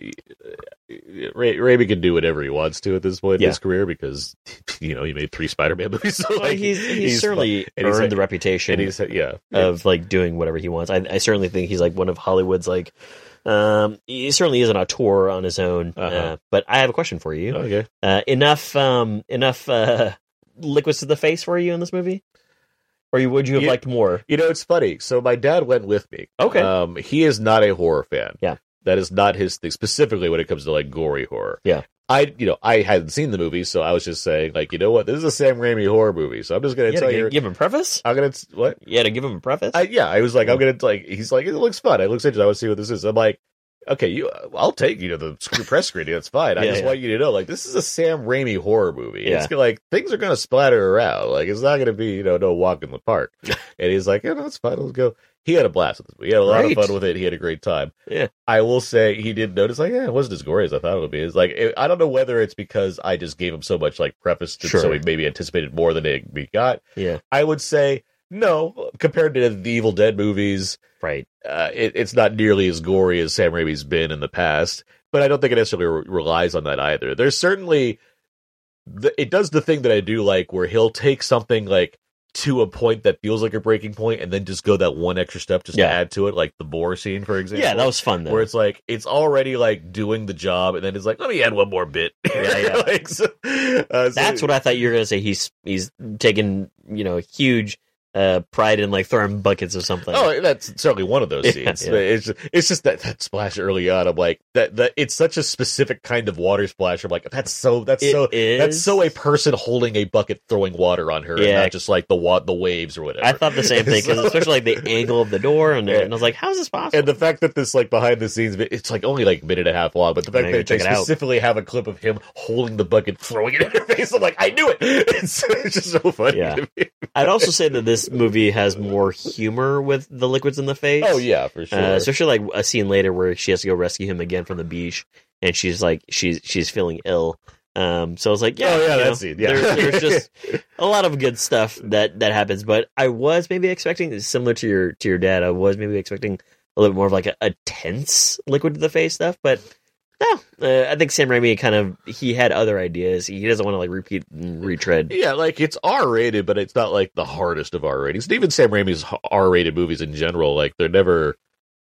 Ray, Raimi can do whatever he wants to at this point Yeah. in his career because, you know, he made three Spider-Man movies. So Well, like, he's, he's, certainly and he's- earned the reputation and he's yeah, of like doing whatever he wants. I, I certainly think he's like one of Hollywood's like. Um, he certainly is an auteur on his own. Uh-huh. Uh, but I have a question for you. okay. Uh, enough, um, enough uh, liquids to the face for you in this movie, or you, would you have Yeah. liked more? You know, it's funny. So my dad went with me. Okay. Um, he is not a horror fan. Yeah. That is not his thing, specifically when it comes to like gory horror. Yeah. I, you know, I hadn't seen the movie, so I was just saying, like, you know what, this is a Sam Raimi horror movie, so I'm just gonna You had tell to you. give, give him a preface. I'm gonna what? You had to give him a preface. I, yeah, I was like, I'm gonna like. He's like, it looks fun. It looks interesting. I want to see what this is. I'm like, okay, you, I'll take you to the sc- press screening. That's fine. I Yeah, just yeah. want you to know, like, this is a Sam Raimi horror movie. Yeah. It's gonna, like things are gonna splatter around. Like, it's not gonna be, you know, no walk in the park. And he's like, yeah, no, it's fine. Let's go. He had a blast with this movie. He had a lot Great. of fun with it. He had a great time. Yeah. I will say he did notice, like, yeah, it wasn't as gory as I thought it would be. It's like, it, I don't know whether it's because I just gave him so much like preface, to, Sure. so he maybe anticipated more than it, we got. Yeah. I would say no, compared to the Evil Dead movies. Right. Uh, it, it's not nearly as gory as Sam Raimi's been in the past, but I don't think it necessarily re- relies on that either. There's certainly, the, it does the thing that I do like, where he'll take something like to a point that feels like a breaking point, and then just go that one extra step just Yeah. to add to it, like the boar scene, for example. Yeah, that was fun though. where it's like it's already like doing the job, and then it's like, let me add one more bit. Yeah, yeah. like, so, uh, so- That's what I thought you were gonna say. He's he's taking you know huge uh, pride in like throwing buckets or something. Oh, that's certainly one of those Yeah, scenes. yeah. But It's just, it's just that, that splash early on. I'm like that that it's such a specific kind of water splash. I'm like, that's so that's It so is. that's so a person holding a bucket throwing water on her, and Yeah. not just like the wa- the waves or whatever. I thought the same thing because So- especially like the angle of the door and, Yeah. and I was like, how is this possible? And the fact that this like behind the scenes, it's like only like a minute and a half long, but the fact Maybe that they check it out. specifically have a clip of him holding the bucket, throwing it in her face, I'm like, I knew it. It's, it's just so funny Yeah. to me. I'd also say that this movie has more humor with the liquids in the face. Oh yeah, for sure. Uh, especially like a scene later where she has to go rescue him again from the beach, and she's like she's she's feeling ill. Um, so I was like, yeah, Oh, yeah, you that know, scene, yeah. there- there's just a lot of good stuff that that happens. But I was maybe expecting, similar to your to your dad, I was maybe expecting a little bit more of like a, a tense liquid to the face stuff. But no, uh, I think Sam Raimi kind of he had other ideas. He doesn't want to like repeat and retread. Yeah, like it's R rated, but it's not like the hardest of R ratings. And even Sam Raimi's R rated movies in general, like they're never.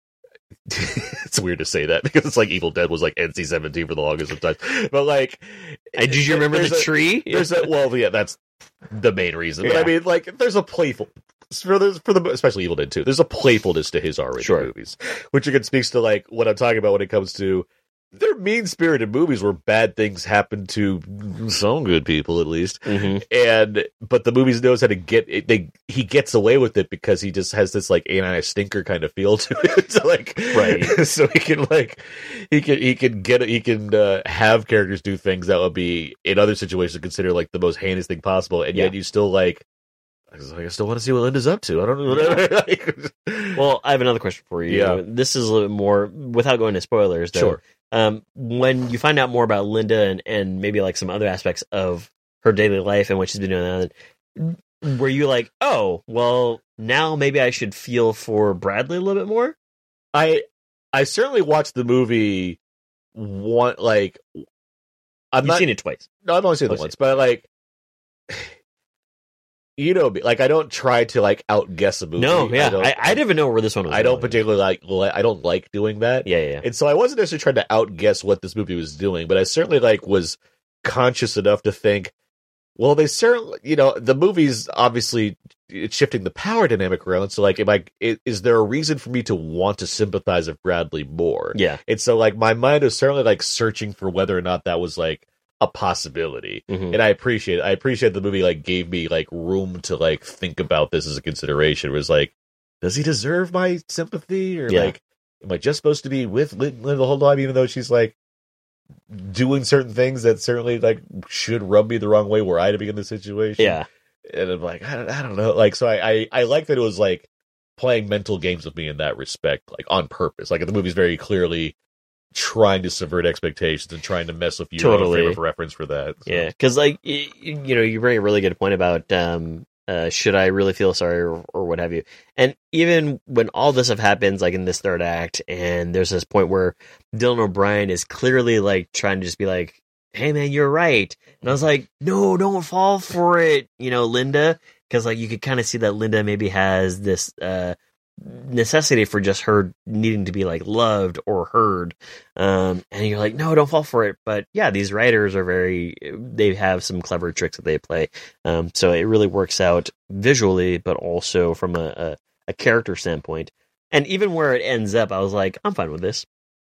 It's weird to say that because it's like Evil Dead was like N C seventeen for the longest of time, but like, Uh, did you remember the there's a- tree? There's a well, yeah, that's the main reason. But Yeah. I mean, like, there's a playful for the for the especially Evil Dead two. There's a playfulness to his R rated Sure. movies, which again speaks to like what I'm talking about when it comes to. They're mean-spirited movies where bad things happen to some good people, at least. Mhm. And but the movies knows how to get it. They he gets away with it because he just has this like anti stinker kind of feel to it. So, like, Right. So he can like he can he can get he can uh, have characters do things that would be in other situations considered like the most heinous thing possible, and yet Yeah. you still like. I still want to see what Linda's up to. I don't know. Whatever. Well, I have another question for you. Yeah. This is a little more, without going to spoilers, though. Sure. Um, when you find out more about Linda and, and maybe like some other aspects of her daily life and what she's been doing, were you like, oh, well, now maybe I should feel for Bradley a little bit more? I I certainly watched the movie one like I'm You've not seen it twice. No, I've only seen it Mostly. once, but like you know, me, like I don't try to like outguess a movie. No, yeah, I, don't, I, I didn't even know where this one was. I don't going. particularly like. li- I don't like doing that. Yeah, yeah, yeah. And so I wasn't necessarily trying to outguess what this movie was doing, but I certainly like was conscious enough to think, well, they certainly, you know, the movie's obviously it's shifting the power dynamic around. So like, am I? i- Is there a reason for me to want to sympathize with Bradley more? Yeah. And so like my mind was certainly like searching for whether or not that was like a possibility. Mhm. And I appreciate it. I appreciate the movie like gave me like room to like think about this as a consideration. It was like, does he deserve my sympathy? Or Yeah. like, am I just supposed to be with Lin- Linda the whole time, even though she's like doing certain things that certainly like should rub me the wrong way were I to be in this situation? Yeah. And I'm like, I don't, I don't know. Like, so I, I, I like that it was like playing mental games with me in that respect, like on purpose. Like the movie's very clearly trying to subvert expectations and trying to mess with you. Totally. Frame of reference for that. So. Yeah, because like y- y- you know, you bring a really good point about um, uh, should I really feel sorry or, or what have you. And even when all this stuff happens, like in this third act, and there's this point where Dylan O'Brien is clearly like trying to just be like, "Hey man, you're right," and I was like, "No, don't fall for it," you know, Linda, because like you could kind of see that Linda maybe has this uh, necessity for just her needing to be like loved or heard, um and you're like, no, don't fall for it. But yeah, these writers are very, they have some clever tricks that they play, um so it really works out visually, but also from a, a, a character standpoint. And even where it ends up, I was like, I'm fine with this.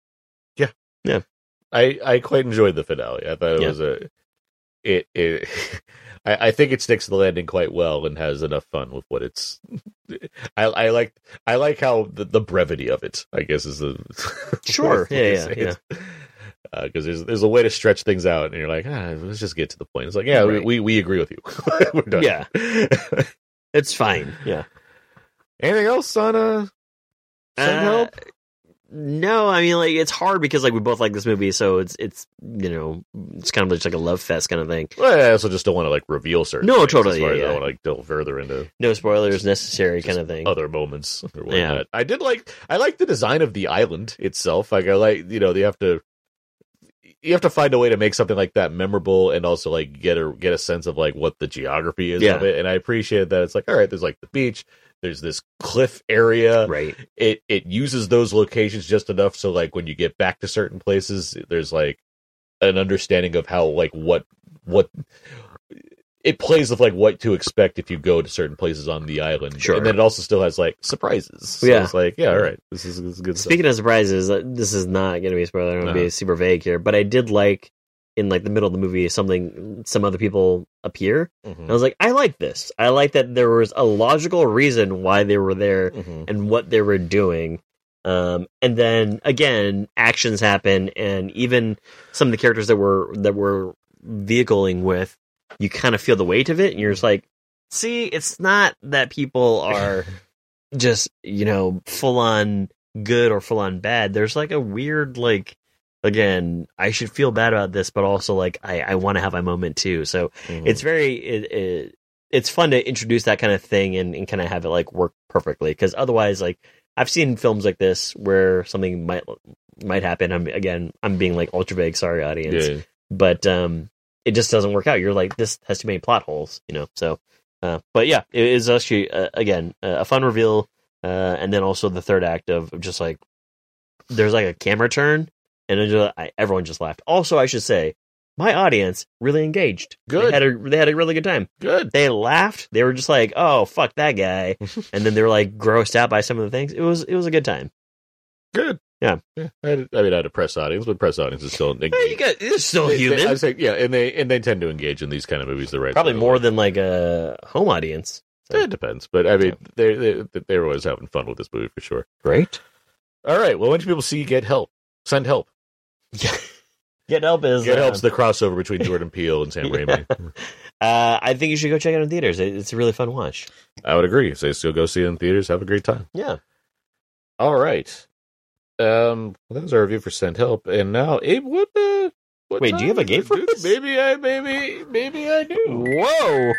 I, I quite enjoyed the finale. I thought it Yeah. was a it it I, I think it sticks to the landing quite well and has enough fun with what it's I I like I like how the, the brevity of it, I guess, is the Sure. way to Yeah, say yeah, it. Uh, because there's there's a way to stretch things out, and you're like, ah, let's just get to the point. It's like, yeah, Right. we, we we agree with you. We're done. Yeah. It's fine. Yeah. Anything else on uh, Send Uh, Help? No, I mean, like, it's hard because like we both like this movie, so it's it's you know, it's kind of just like a love fest kind of thing. Well, I also just don't want to like reveal certain. No, things totally, as far yeah, as I yeah. want to like delve further into No spoilers necessary, just kind of thing. other moments or whatnot. Yeah. I did like I like the design of the island itself. Like I like, you know, they have to you have to find a way to make something like that memorable and also like get a get a sense of like what the geography is Yeah. of it. And I appreciate that it's like, all right, there's like the beach, there's this cliff area. Right. It it uses those locations just enough so like when you get back to certain places, there's like an understanding of how like what what it plays with like what to expect if you go to certain places on the island. Sure. And then it also still has like surprises. So Yeah. it's like, yeah, all right, this is, this is good stuff. Speaking of surprises, uh, this is not going to be a spoiler. I'm going to Uh-huh. be super vague here, but I did like in like the middle of the movie something. Some other people appear. Mhm. And I was like, I like this. I like that there was a logical reason why they were there Mhm. and what they were doing. Um, and then again, actions happen, and even some of the characters that were that were vehicling with, you kind of feel the weight of it, and you're just like, see, it's not that people are just, you know, full on good or full on bad. There's like a weird, like, again, I should feel bad about this, but also like I, I want to have my moment too. So Mhm. it's very, it, it, it's fun to introduce that kind of thing and, and kind of have it like work perfectly. Because otherwise, like, I've seen films like this where something might might happen. I'm again, I'm being like ultra vague. Sorry, audience, Yeah. but um, it just doesn't work out. You're like, this has too many plot holes, you know. So, uh, but yeah, it is actually uh, again a fun reveal, uh, and then also the third act of just like there's like a camera turn, and then just, I, everyone just laughed. Also, I should say, my audience really engaged. Good. They had a they had a really good time. Good. They laughed. They were just like, "Oh, fuck that guy," and then they were like grossed out by some of the things. It was it was a good time. Good. Yeah. yeah. I, had, I mean, I had a press audience, but press audience is still Hey, you got it's still They- they- human. I'd say, yeah, and they and they tend to engage in these kind of movies the right Probably sort of more way. than like a home audience. So, It depends, but I mean, they they they were always having fun with this movie for sure. great. All right, well, when should people see Get Help? Send Help. Yeah. Get Help is Get uh, Help's the crossover between Jordan Peele and Sam Raimi. Uh, I think you should go check it out in theaters. It, it's a really fun watch. I would agree. So still go see it in theaters. Have a great time. Yeah. All right. Um, well, that was our review for Send Help, and now Abe, what? Uh, what Wait, do you have a time game is it? for Dude, us? Maybe I, maybe, maybe I do. Whoa.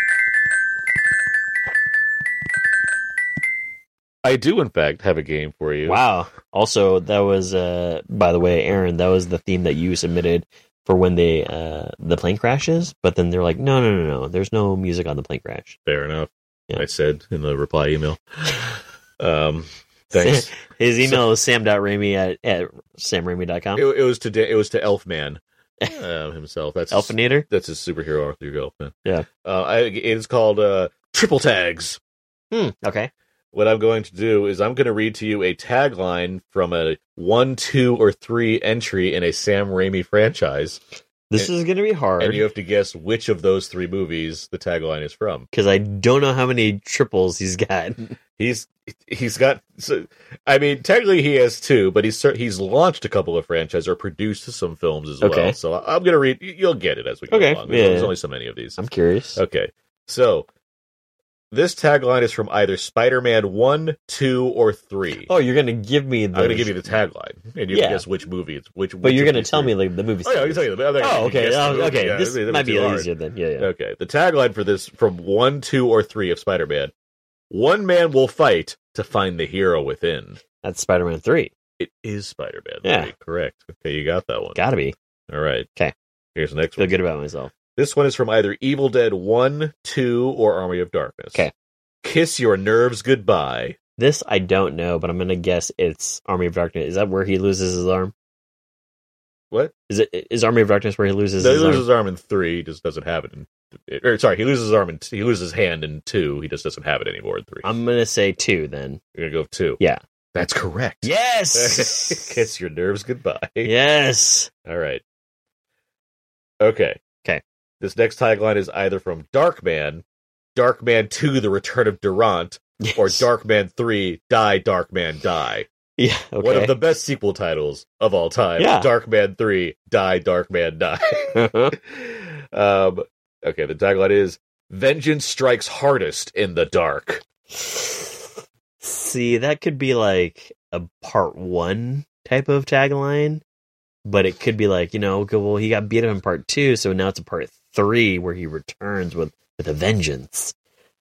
I do, in fact, have a game for you. Wow. Also, that was, uh, by the way, Aaron, that was the theme that you submitted for when they uh, the plane crashes. But then they're like, no, no, no, no. There's no music on the plane crash. Fair enough. Yeah. I said in the reply email. Um, thanks. His email is sam.raimi at, at samraimi dot com. It, it was to da- it was to Elfman uh, himself. That's his, Elfinator? that's his superhero Arthur Elfman. Yeah. Uh, I, it is called uh, Triple Tags. Hmm. Okay. What I'm going to do is I'm going to read to you a tagline from a one, two, or three entry in a Sam Raimi franchise. This and, is going to be hard. And you have to guess which of those three movies the tagline is from. Because I don't know how many triples he's got. He's he's got. So, I mean, technically he has two, but he's he's launched a couple of franchises or produced some films as Okay. well. So I'm going to read. You'll get it as we go Okay. along. There's, Yeah. there's only so many of these. I'm curious. Okay, so this tagline is from either Spider-Man one, two, or three. Oh, you're going to give me the... I'm going to give you the tagline, and you Yeah. can guess which movie it's which. But which you're of going to these tell three. me like the movie. Oh yeah, I can tell you. The, I'm not Oh, gonna okay. guess the Oh, movie. okay. Yeah, This that'd might be too hard. easier then. Yeah, yeah. Okay, the tagline for this from one, two, or three of Spider-Man: one man will fight to find the hero within. That's Spider-Man three. It is Spider-Man. Yeah. three, correct. Okay, you got that one. Gotta be. All right. Okay. Here's the next Feel one. good about myself. This one is from either Evil Dead one, two, or Army of Darkness. Okay. Kiss your nerves goodbye. This I don't know, but I'm going to guess it's Army of Darkness. Is that where he loses his arm? What? Is it is Army of Darkness where he loses No, he his loses arm? his arm in three. He just doesn't have it in. Or sorry, he loses his arm in. He loses his hand in two. He just doesn't have it anymore in three. I'm going to say two then. You're gonna go with two. Yeah. That's correct. Yes! Kiss your nerves goodbye. Yes! All right. Okay. Okay. This next tagline is either from Darkman, Darkman two: The Return of Durant, Yes. or Darkman three: Die, Darkman, Die. Yeah, okay. One of the best sequel titles of all time. Yeah. Darkman three: Die, Darkman, Die. um, okay, the tagline is Vengeance strikes hardest in the dark. See, that could be like a part one type of tagline, but it could be like, you know, okay, well, he got beat up in part two, so now it's a part three where he returns with, with a vengeance.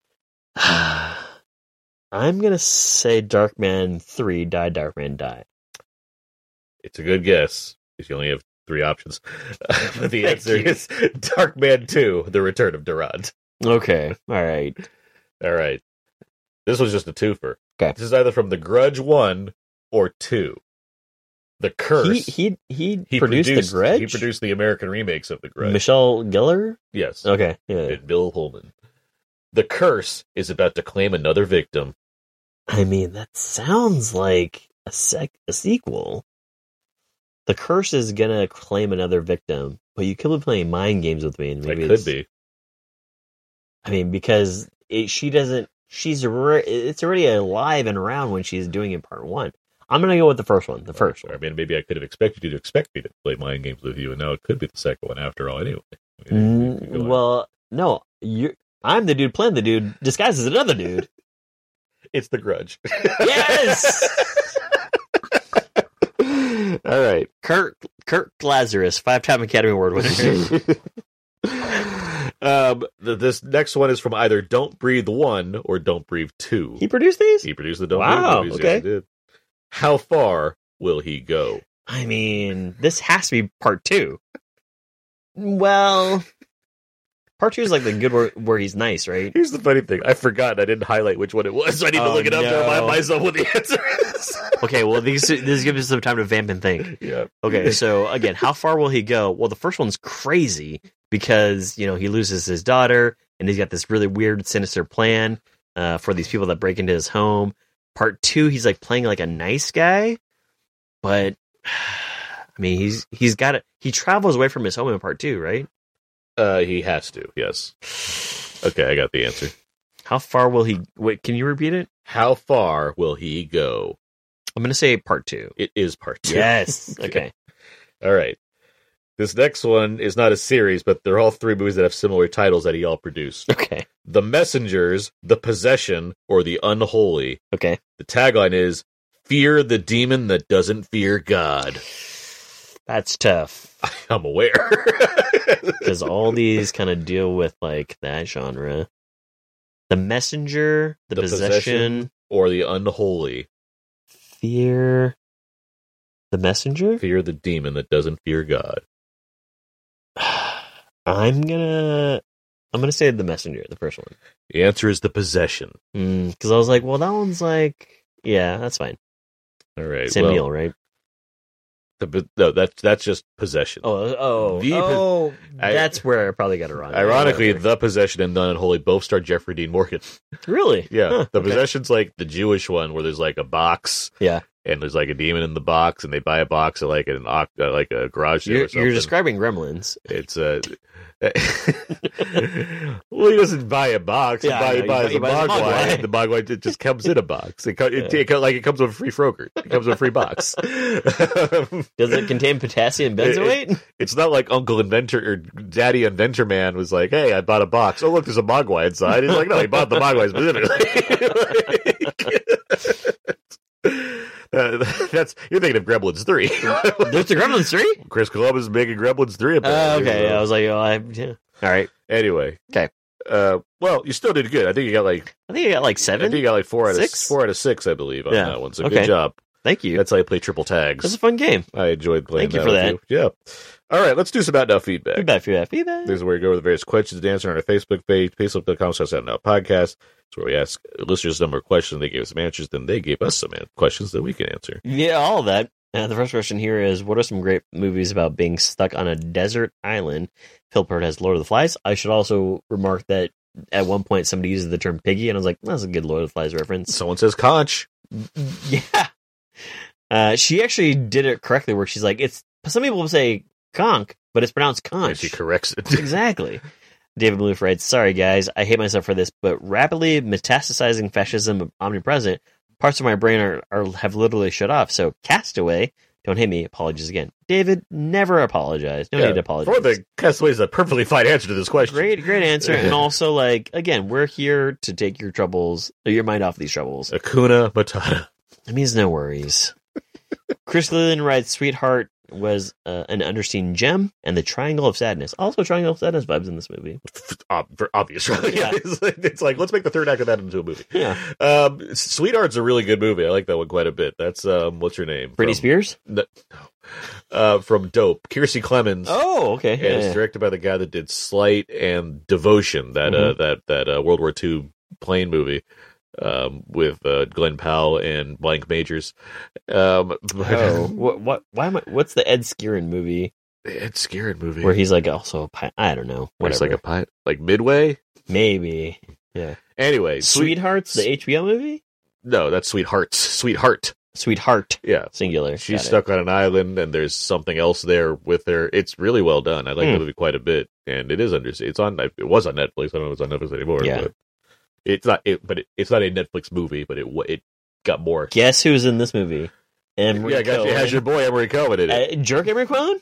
I'm going to say Darkman three, Die, Darkman, Die. It's a good guess, because you only have three options. But the Thank answer you. is Darkman two: The Return of Durant. Okay, all right. All right. This was just a twofer. Okay. This is either from The Grudge one or two. The Curse. He he he, He produced, The Grudge? He produced the American remakes of The Grudge. Michelle Gellar? Yes. Okay, yeah. And Bill Pullman. The Curse is about to claim another victim. I mean, that sounds like a sec a sequel. The Curse is gonna claim another victim, but you could be playing mind games with me, and maybe it could it's- be. I mean, because it, she doesn't. She's re- it's already alive and around when she's doing it part one. I'm gonna go with the first one. The first I one. mean, maybe I could have expected you to expect me to play mind games with you, and now it could be the second one after all. Anyway. I mean, you could go Mm, on. well, no, you. I'm the dude playing the dude disguised as another dude. It's The Grudge. Yes. All right. Kirk Kirk Lazarus, five-time Academy Award winner. um, th- this next one is from either Don't Breathe one or Don't Breathe two. He produced these? He produced the Don't Wow, Breathe movies. okay. Yes, he did. How far will he go? I mean, this has to be part two. Well, part two is like the good where, where he's nice, right? Here's the funny thing. I forgot. I didn't highlight which one it was, so I need to Oh, look it up to no. remind myself what the answer is. Okay, well, these this gives us some time to vamp and think. Yeah. Okay, so again, how far will he go? Well, the first one's crazy because, you know, he loses his daughter and he's got this really weird, sinister plan uh, for these people that break into his home. Part two, he's like playing like a nice guy, but I mean, he's he's got it. He travels away from his home in part two, right? Uh, he has to. Yes. Okay, I got the answer. How far will he? Wait, can you repeat it? How far will he go? I'm gonna say part two. It is part two. Yes. Okay. Okay. All right. This next one is not a series, but they're all three movies that have similar titles that he all produced. Okay. The Messengers, The Possession, or The Unholy. Okay. The tagline is, fear the demon that doesn't fear God. That's tough. I'm aware. Because all these kind of deal with, like, that genre. The Messenger, The, The Possession, Possession, or The Unholy. Fear... The Messenger? Fear the demon that doesn't fear God. I'm gonna... I'm gonna say The Messenger, the first one. The answer is The Possession. Because mm, I was like, well, that one's like... Yeah, that's fine. All right. Sam well, Neill, right? The, no, that's that's just Possession. Oh, oh, The, oh I, that's where I probably got it wrong. Ironically, The Possession and The Unholy both star Jeffrey Dean Morgan. Really? Yeah. Huh, the okay. Possession's like the Jewish one where there's like a box. Yeah. And there's like a demon in the box, and they buy a box at like an uh, like a garage sale You're, or something. you're describing Gremlins. It's a. Uh, well, he doesn't buy a box. Yeah, he, buy, know, he buys he a buys a Mogwai. Mogwai. and The Mogwai it just comes in a box. It, co- it, it, like it comes with a free Froger. It comes with a free box. Does it contain potassium benzoate? It, it, it's not like Uncle Inventor or Daddy Inventor Man was like, "Hey, I bought a box. Oh, look, there's a Mogwai inside." He's like, "No, he bought the Mogwai specifically." Uh, that's you're thinking of Gremlins three. There's the Gremlins three. Chris Columbus is making Gremlins three. Oh, Apparently, okay. so. I was like, oh, I, yeah. All right. Anyway, okay. Uh, well, you still did good. I think you got like. I think you got like seven. I think you got like four out six? of four out of six, I believe, on Yeah. that one. So Okay. good job. Thank you. That's how you play triple tags. That's a fun game. I enjoyed playing. Thank you that for with that. You. Yeah. All right, let's do some Out Now feedback. Feedback, feedback, feedback. This is where we go with the various questions and answer on our Facebook page, facebook.com slash Out Now Podcast. It's where we ask listeners a number of questions. They gave us some answers, then they gave us some questions that we can answer. Yeah, all of that. Uh, the first question here is, what are some great movies about being stuck on a desert island? Phil Peart has Lord of the Flies. I should also remark that at one point somebody uses the term piggy, and I was like, that's a good Lord of the Flies reference. Someone says conch. Yeah. Uh, she actually did it correctly where she's like, it's some people say conch, but it's pronounced conch. And she corrects it. Exactly. David Maloof writes, sorry guys, I hate myself for this, but rapidly metastasizing fascism omnipresent, parts of my brain are, are have literally shut off. So Castaway, don't hate me, apologies again. David, never apologize. No Yeah, need to apologize. For the Castaway is a perfectly fine answer to this question. Great, great answer. And also, like, again, we're here to take your troubles, or your mind off these troubles. Akuna Matata. It means no worries. Chris Lillian writes, Sweetheart was uh, an underseen gem, and the Triangle of Sadness. Also, Triangle of Sadness vibes in this movie. Uh, for obvious reasons. Yeah. it's, like, it's like, let's make the third act of that into a movie. Yeah. Um, Sweetheart's a really good movie. I like that one quite a bit. That's, um, what's her name? Britney From- Spears? No, uh, from Dope. Kiersey Clemens. Oh, okay. And Yeah, it's yeah. directed by the guy that did Slight and Devotion, that uh, Mhm. that that uh, World War Two plane movie um, with uh, Glenn Powell and Blank Majors. Um, but, Oh, what? What? Why am I? What's the Ed Skrein movie it's a scary movie. where he's like also a pi- I don't know. Where it's Whatever. like a pilot, like Midway. Maybe. Yeah. Anyway, Sweet. Sweethearts, the H B O movie. No, that's Sweethearts. Sweetheart. Sweetheart, Yeah. singular. She's Got it. stuck on an island, and there's something else there with her. It's really well done. I like Hmm. the movie quite a bit, and it is under. It's on. It was on Netflix. I don't know if it's on Netflix anymore. Yeah. But it's not. It, but it, it's not a Netflix movie. But it wa- it got more. Guess who's in this movie? Emery yeah, I got you. It has Cohen. your boy Emery Cohen in it. Uh, jerk Emery Cohen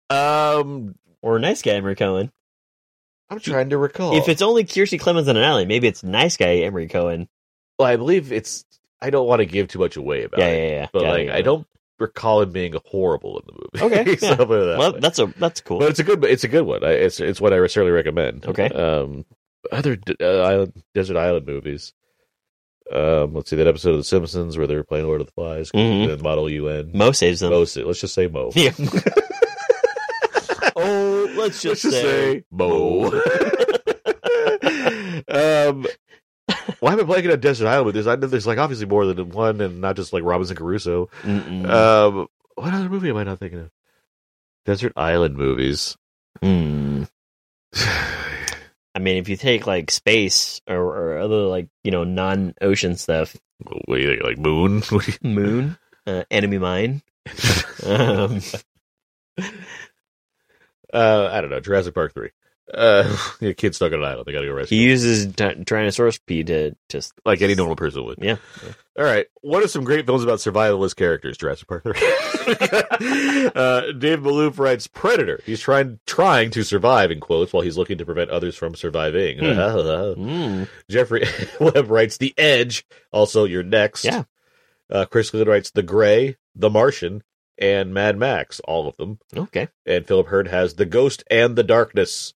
Um, or nice guy Emery Cohen? I'm trying to recall. If it's only Kiersey Clemens on an island, maybe it's nice guy Emery Cohen. well, I believe it's. I don't want to give too much away about Yeah, it. yeah, yeah. But Got it, like, got I it. don't recall him being horrible in the movie. Okay, So yeah. put it that Well, way. that's a that's cool. But it's a good. It's a good one. I, it's it's what I certainly recommend. Okay. Um, other d- uh, island, desert island movies. Um, let's see that episode of The Simpsons where they were playing Lord of the Flies. Mhm. The Model U N. Mo saves them. Mo. sa- Let's just say Mo. Yeah. oh, let's just, Let's just say, say Mo. um, why am I blanking on desert island movies? I know there's like obviously more than one, and not just like Robinson Crusoe. Mm-mm. Um, what other movie am I not thinking of? Desert island movies. Hmm. I mean, if you take like space or, or other like you know non-ocean stuff, What do you think? Like Moon? What do you- Moon, uh, Enemy Mine. um, uh, I don't know. Jurassic Park three. Uh, your kid's stuck on an island. They gotta go rescue. He uses t- Tyrannosaurus P to just like any normal person would. Yeah. All right. What are some great films about survivalist characters? Jurassic Park. uh, Dave Malouf writes Predator. He's trying trying to survive in quotes while he's looking to prevent others from surviving. Hmm. mm. Jeffrey Webb writes The Edge. Also, you're next. Yeah. Uh, Chris Glenn writes The Gray, The Martian, and Mad Max. All of them. Okay. And Philip Hurd has The Ghost and the Darkness.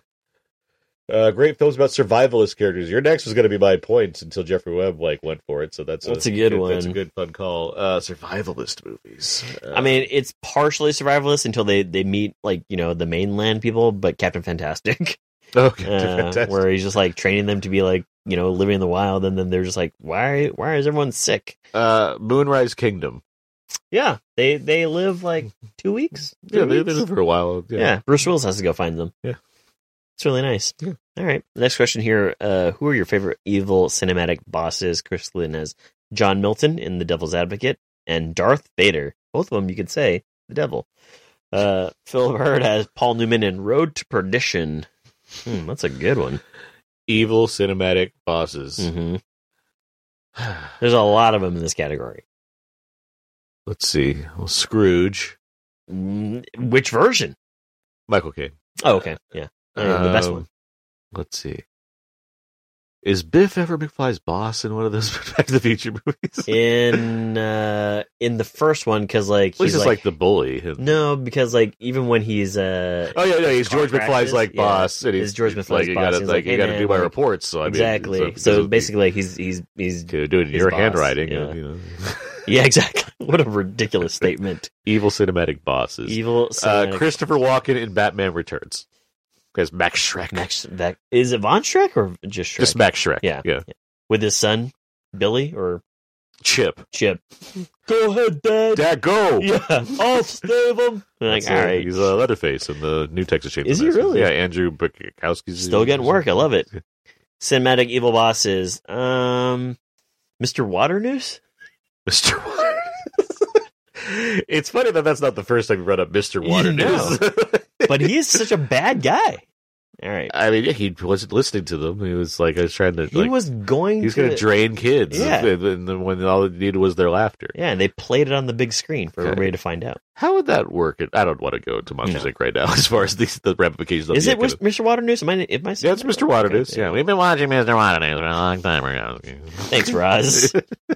Uh, great films about survivalist characters. Your next was going to be my points until Jeffrey Webb like went for it. So that's That's a, a good one. That's a good fun call. Uh, survivalist movies. Uh, I mean, it's partially survivalist until they, they meet, like, you know, the mainland people, but Captain Fantastic. okay, uh, fantastic. where he's just, like, training them to be, like, you know, living in the wild, and then they're just like, why why is everyone sick? Uh, Moonrise Kingdom. Yeah, they they live, like, two weeks? Yeah, Three they, they weeks? live for a while. Yeah. Yeah, Bruce Willis has to go find them. Yeah. It's really nice. Yeah. All right. Next question here. Uh, who are your favorite evil cinematic bosses? Chris Lynn has John Milton in The Devil's Advocate and Darth Vader. Both of them, you could say, the devil. Uh, Phil Hurd has Paul Newman in Road to Perdition. Hmm, that's a good one. Evil cinematic bosses. Mm-hmm. There's a lot of them in this category. Let's see. Well, Scrooge. Mm, which version? Michael Caine. Oh, okay. Yeah. Uh, the best Um, one. Let's see. Is Biff ever McFly's boss in one of those Back to the Future movies? In uh, in the first one, because like Well, he's he's just like, like, the bully. And- no, because like even when he's uh Oh yeah, yeah. He's car George McFly's crashes, like yeah, boss, and he's is George he's McFly's like, you boss. gotta, He's like, like, you hey, got to man, do my like- reports. So I mean, exactly. because So, of- basically, like, he's he's he's to do it in his your boss, handwriting. yeah. and, you know. yeah, exactly. What a ridiculous statement. Evil cinematic bosses. Evil. Uh, cinematic- Christopher Walken in Batman Returns. As Max Shrek. Max, that is it Von Shrek or just Shrek? Just Max Shrek. Yeah. yeah. With his son Billy or Chip. Chip. Go ahead, Dad. Dad, go. Yeah, I'll save him. Like, That's all it. right, He's uh, Leatherface in the new Texas Chainsaw Is he Massacre. really? Yeah, Andrew Bukowski's still getting work. I love it. Cinematic evil bosses. Um, Mister Waternoose. Mister Water. It's funny that that's not the first time you brought up Mister Water No. News. But he is such a bad guy. All right. I mean, yeah, he wasn't listening to them. He was like, I was trying to. He like, was going He was to. going to drain kids. Yeah. And and then when all it needed was their laughter. Yeah, and they played it on the big screen for Okay. everybody to find out. How would that work? I don't want to go to Monsters No. Incorporated right now as far as these, the ramifications of Is the it economic- Mister Waternoose? Am I? Am I Yeah, it's Mister Waternoose. Yeah, we've been watching Mister Waternoose for a long time ago. Thanks, Roz.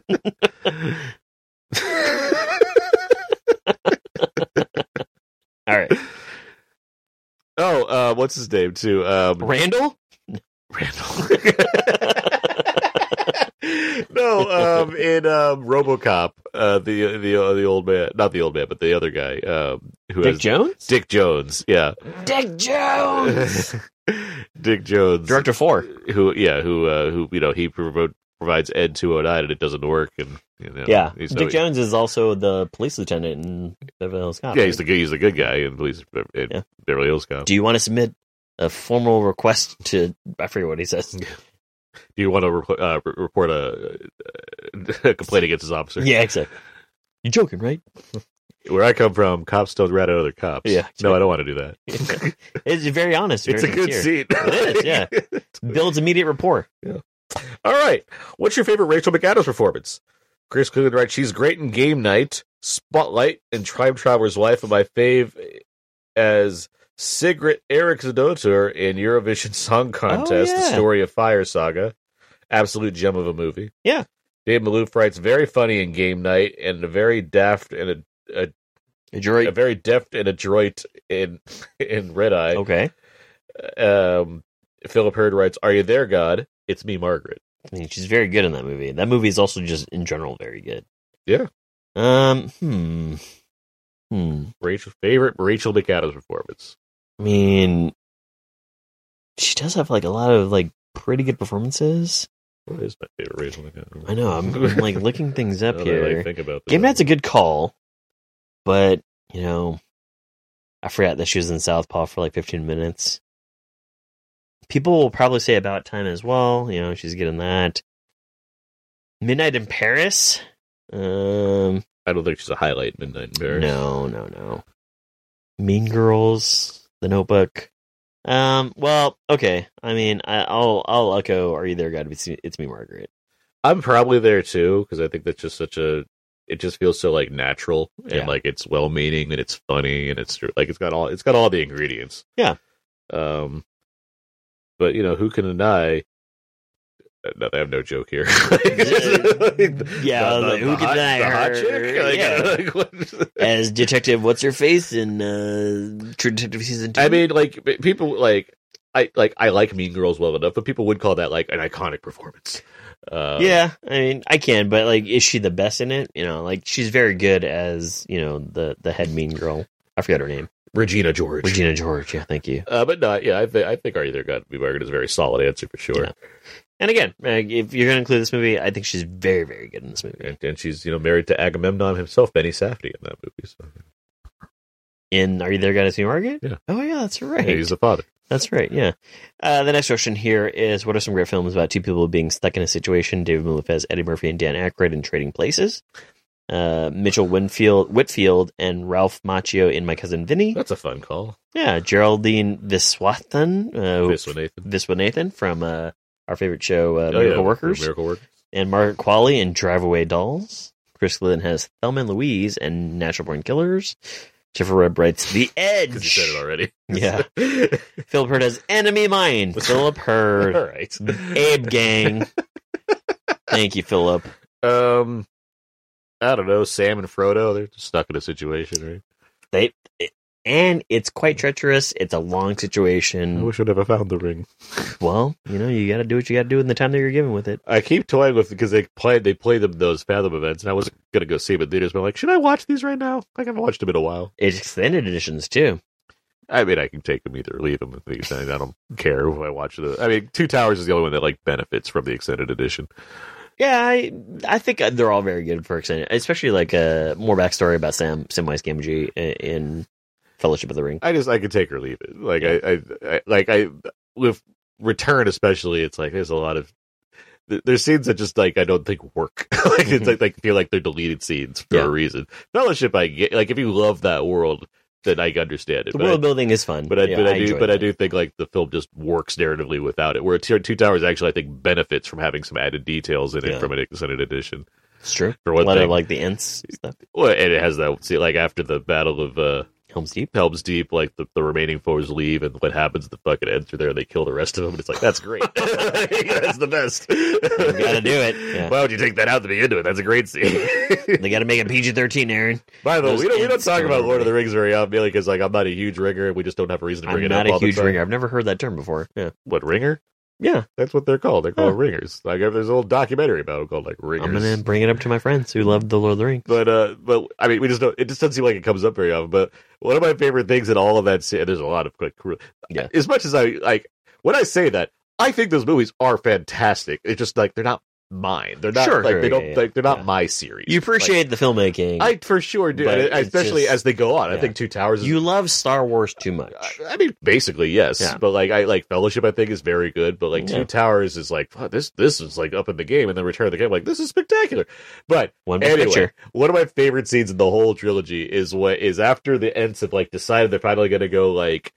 All right. Oh, uh, what's his name too? Um, Randall? Randall. no, um, in um, RoboCop, uh, the the uh, the old man, not the old man, but the other guy, um, who Dick has Jones? Dick Jones. Yeah, Dick Jones! Dick Jones, Director four. who yeah, who uh, who you know he provo- provides Ed two oh nine and it doesn't work, and you know, Yeah. he's Dick no- Jones is also the police lieutenant in Beverly Hills Cop. Yeah, right? he's the good, he's the good guy in police in Yeah. Beverly Hills Cop. Do you want to submit a formal request to, I forget what he says. Do you want to re- uh, re- report a, a complaint against his officer? Yeah, exactly. You're joking, right? Where I come from, cops don't rat at other cops. Yeah. No, I don't want to do that. It's very honest. It's a very good sincere. scene. It is, yeah. Builds immediate rapport. All right. What's your favorite Rachel McAdams performance? Chris Coogan writes, she's great in Game Night, Spotlight, and Time Traveler's Wife, and my fave as Sigrid Eriksdottir in Eurovision Song Contest, Oh, yeah. The Story of Fire Saga. Absolute gem of a movie. Yeah. Dave Malouf writes, very funny in Game Night, and a very daft and a, a, Adroit. a very deft and adroit in in Red Eye. Okay. Um, Philip Hurd writes, are you there, God? It's me, Margaret. I mean, she's very good in that movie. That movie is also just, in general, very good. Yeah. Um, hmm. Hmm. Rachel favorite Rachel McAdams performance. I mean, she does have, like, a lot of, like, pretty good performances. What is my favorite Rachel McAdams? I know. I'm, I'm like, looking things up Now that I, here. like, think about Game this. Night's a good call, but, you know, I forgot that she was in Southpaw for like fifteen minutes. People will probably say About Time as well. You know, she's getting that. Midnight in Paris? Um, I don't think she's a highlight in Midnight in Paris. no, no, no. Mean Girls, The Notebook. Um. Well, okay. I mean, I, I'll I'll echo. Are you there, God? It's, it's me, Margaret. I'm probably there too because I think that's just such a. It just feels so like natural and Yeah. like it's well meaning and it's funny and it's like it's got all it's got all the ingredients. Yeah. Um. But you know who can deny? No, I have no joke here. Yeah, The- the- like, who the can hot- deny the hot her? chick? Like, Yeah. like, what- As Detective, what's her face in uh, True Detective season two? I mean, like people like I like I like Mean Girls well enough, but people would call that like an iconic performance. Uh, yeah, I mean, I can, but like, is she the best in it? You know, like she's very good as you know the the head mean girl. I forgot her name. Regina George. Regina George. Yeah, thank you. Uh, but no, yeah, I, th- I think Are You There, God? Be Margaret is a very solid answer for sure. Yeah. And again, uh, if you're going to include this movie, I think she's very, very good in this movie. And, and she's you know married to Agamemnon himself, Benny Safdie, in that movie. So. In Are You There, God? It's Me, Margaret? Yeah. Oh yeah, that's right. Yeah, he's the father. That's right, yeah. Uh, the next question here is, what are some great films about two people being stuck in a situation? David Malefez, Eddie Murphy, and Dan Aykroyd in Trading Places. Uh, Mitchell Winfield, Whitfield and Ralph Macchio in My Cousin Vinny. That's a fun call. Yeah, Geraldine Viswanathan, uh, Viswanathan. Viswanathan from uh, our favorite show, uh, Oh, Miracle yeah, Workers. Miracle Workers. And Margaret Qualley in Drive Away Dolls. Chris Glynn has Thelma and Louise and Natural Born Killers. Jennifer Webb writes The Edge. Because you said it already. Yeah. Philip Hurd has Enemy Mine. Philip Hurd. All right. Abe Gang. Thank you, Philip. Um, I don't know. Sam and Frodo, they're just stuck in a situation, right? They and it's quite treacherous. It's a long I situation. wish I'd never found the ring. Well, you know, you got to do what you got to do in the time that you're given with it. I keep toying with because they play they play them those Fathom events, and I wasn't gonna go see them in theaters, but I'm like, should I watch these right now? Like, I haven't watched them in a while. It's extended editions too. I mean, I can take them either or leave them. I don't care if I watch the. I mean, Two Towers is the only one that like benefits from the extended edition. Yeah, I I think they're all very good for extended, especially like a uh, more backstory about Sam Samwise Gamgee in Fellowship of the Ring. I just I could take or leave it. Like I, I, I like I with Return especially, it's like there's a lot of there's scenes that just like I don't think work. Like it's like, like feel like they're deleted scenes for Yeah. a reason. Fellowship, I get like if you love that world, then I understand it. The But world I, building is fun, but I, Yeah, but I, do, enjoyed but I that. do think like the film just works narratively without it. Where Two Two Towers actually I think benefits from having some added details in it Yeah. from an extended edition. It's true. For one a lot thing. of like the Ents stuff. Well, and it has that see like after the Battle of uh, Helm's Deep. Helm's Deep, like the, the remaining foes leave, and what happens? The fucking Ents are there, and they kill the rest of them. And it's like that's great. That's the best. You gotta do it. Yeah. Why would you take that out to be into it? That's a great scene. They got to make it P G thirteen, Aaron. By the way, Those we don't, we don't Ents talk go about Lord of the away. Rings very often because like I'm not a huge ringer, and we just don't have a reason to bring I'm it not up a all the huge time. ringer. I've never heard that term before. Yeah, What ringer? yeah. That's what they're called. They're called Huh. ringers. Like there's a little documentary about them called like ringers. I'm gonna bring it up to my friends who love the Lord of the Rings. But uh, but I mean, we just don't. It just doesn't seem like it comes up very often. But one of my favorite things in all of that, se- there's a lot of like, cr- Yeah. as much as I like when I say that, I think those movies are fantastic. It's just like they're not mine. They're not Sure, like sure, they don't yeah, yeah. like they're not Yeah. my series. You appreciate the filmmaking. Like, I for sure do, But and it's especially just- as they go on. I yeah. think Two Towers. Is, you love Star Wars too much. I mean, basically, yes. Yeah. But like, I like Fellowship. I think is very good. But like, Yeah. Two Towers is like oh, this. This is like up in the game, and then Return of the Game. Like, this is spectacular. But One best anyway, picture. one of my favorite scenes in the whole trilogy is what is after the Ents have like decided they're finally going to go like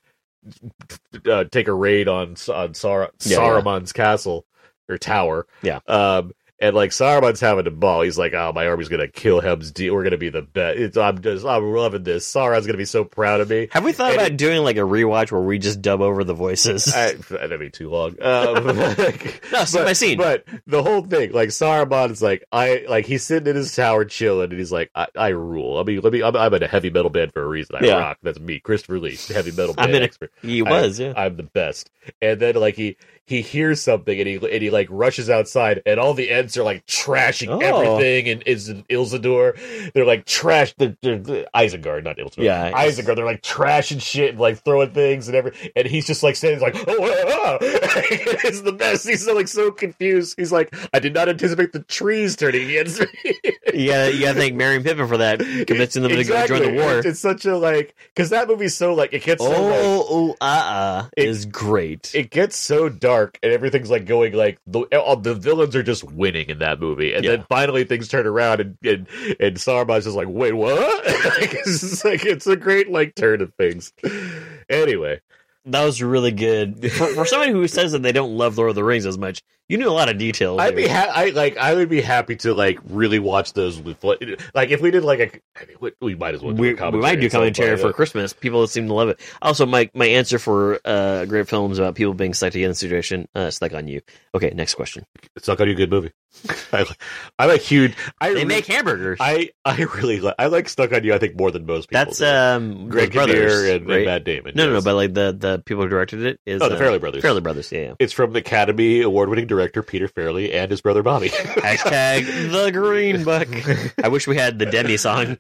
uh, take a raid on on Sar- Yeah, Saruman's castle or tower. Yeah. Um. And like Saruman's having a ball, he's like, "Oh, my army's gonna kill Helm's Deep. We're gonna be the best. It's, I'm just, I'm loving this. Sauron's gonna be so proud of me." Have we thought And about doing like a rewatch where we just dub over the voices? I, that'd be too long. Um, No, scene by scene. But the whole thing, like Saruman is like, I like he's sitting in his tower chilling, and he's like, I, I rule. I mean, let me. I'm, I'm in a heavy metal band for a reason. I Yeah. rock. That's me, Christopher Lee, heavy metal I'm band in a- expert. he was, I, yeah. I'm the best. And then like he he hears something, and he and he like rushes outside, and all the Ents are like trashing Oh. everything, and is Ilsador. They're like trash. They're, they're, they're Isengard, not Ilsador. Yeah, it's- Isengard. They're like trashing shit and like throwing things and every. And he's just like saying, like, oh, ah, ah. It's the best. He's so, like so confused. He's like, I did not anticipate the trees turning against me. you gotta, you gotta thank Merry and Pippin for that, convincing them Exactly. to go join the war. It's, it's such a like because that movie's so like it gets so like, Oh, oh, uh, uh, It- is great. it gets so dark and everything's like going like the all, the villains are just winning in that movie, and Yeah. then finally things turn around and and, and Saruman's just like, wait, what? Like, it's just like it's a great like turn of things. Anyway, That was really good. For, for somebody who says that they don't love Lord of the Rings as much, you knew a lot of details. I'd there. be ha- I like I would be happy to like really watch those with like if we did like a I mean, we might as well do we, a commentary. we might do commentary point, for uh, Christmas. People seem to love it. Also, my my answer for uh, great films about people being stuck together in a situation, uh, Stuck on You. Okay, next question. Stuck on You, good movie. I, I'm a huge. I They re- make hamburgers. I I really like I like Stuck on You. I think more than most people. That's do. um, Greg those brothers, Kinnear and, right? and Matt Damon. No, no, no, yes. but like the the people who directed it is Oh, the uh, Farrelly brothers. Farrelly brothers, yeah. yeah. It's from the Academy Award-winning director Peter Farrelly and his brother Bobby. Hashtag the Green Book. I wish we had the Demi song.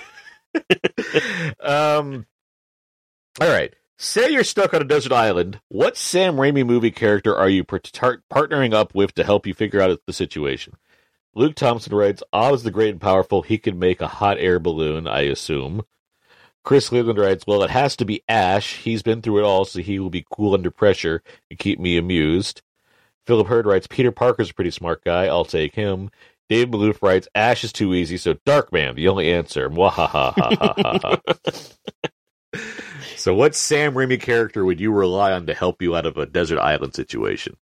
um. All right. Say you're stuck on a desert island. What Sam Raimi movie character are you part- partnering up with to help you figure out the situation? Luke Thompson writes, Oz the Great and Powerful. He can make a hot air balloon, I assume. Chris Leland writes, well, it has to be Ash. He's been through it all, so he will be cool under pressure and keep me amused. Philip Hurd writes, Peter Parker's a pretty smart guy. I'll take him. Dave Maloof writes, Ash is too easy, so Darkman, the only answer. Mwahaha. So what Sam Raimi character would you rely on to help you out of a desert island situation?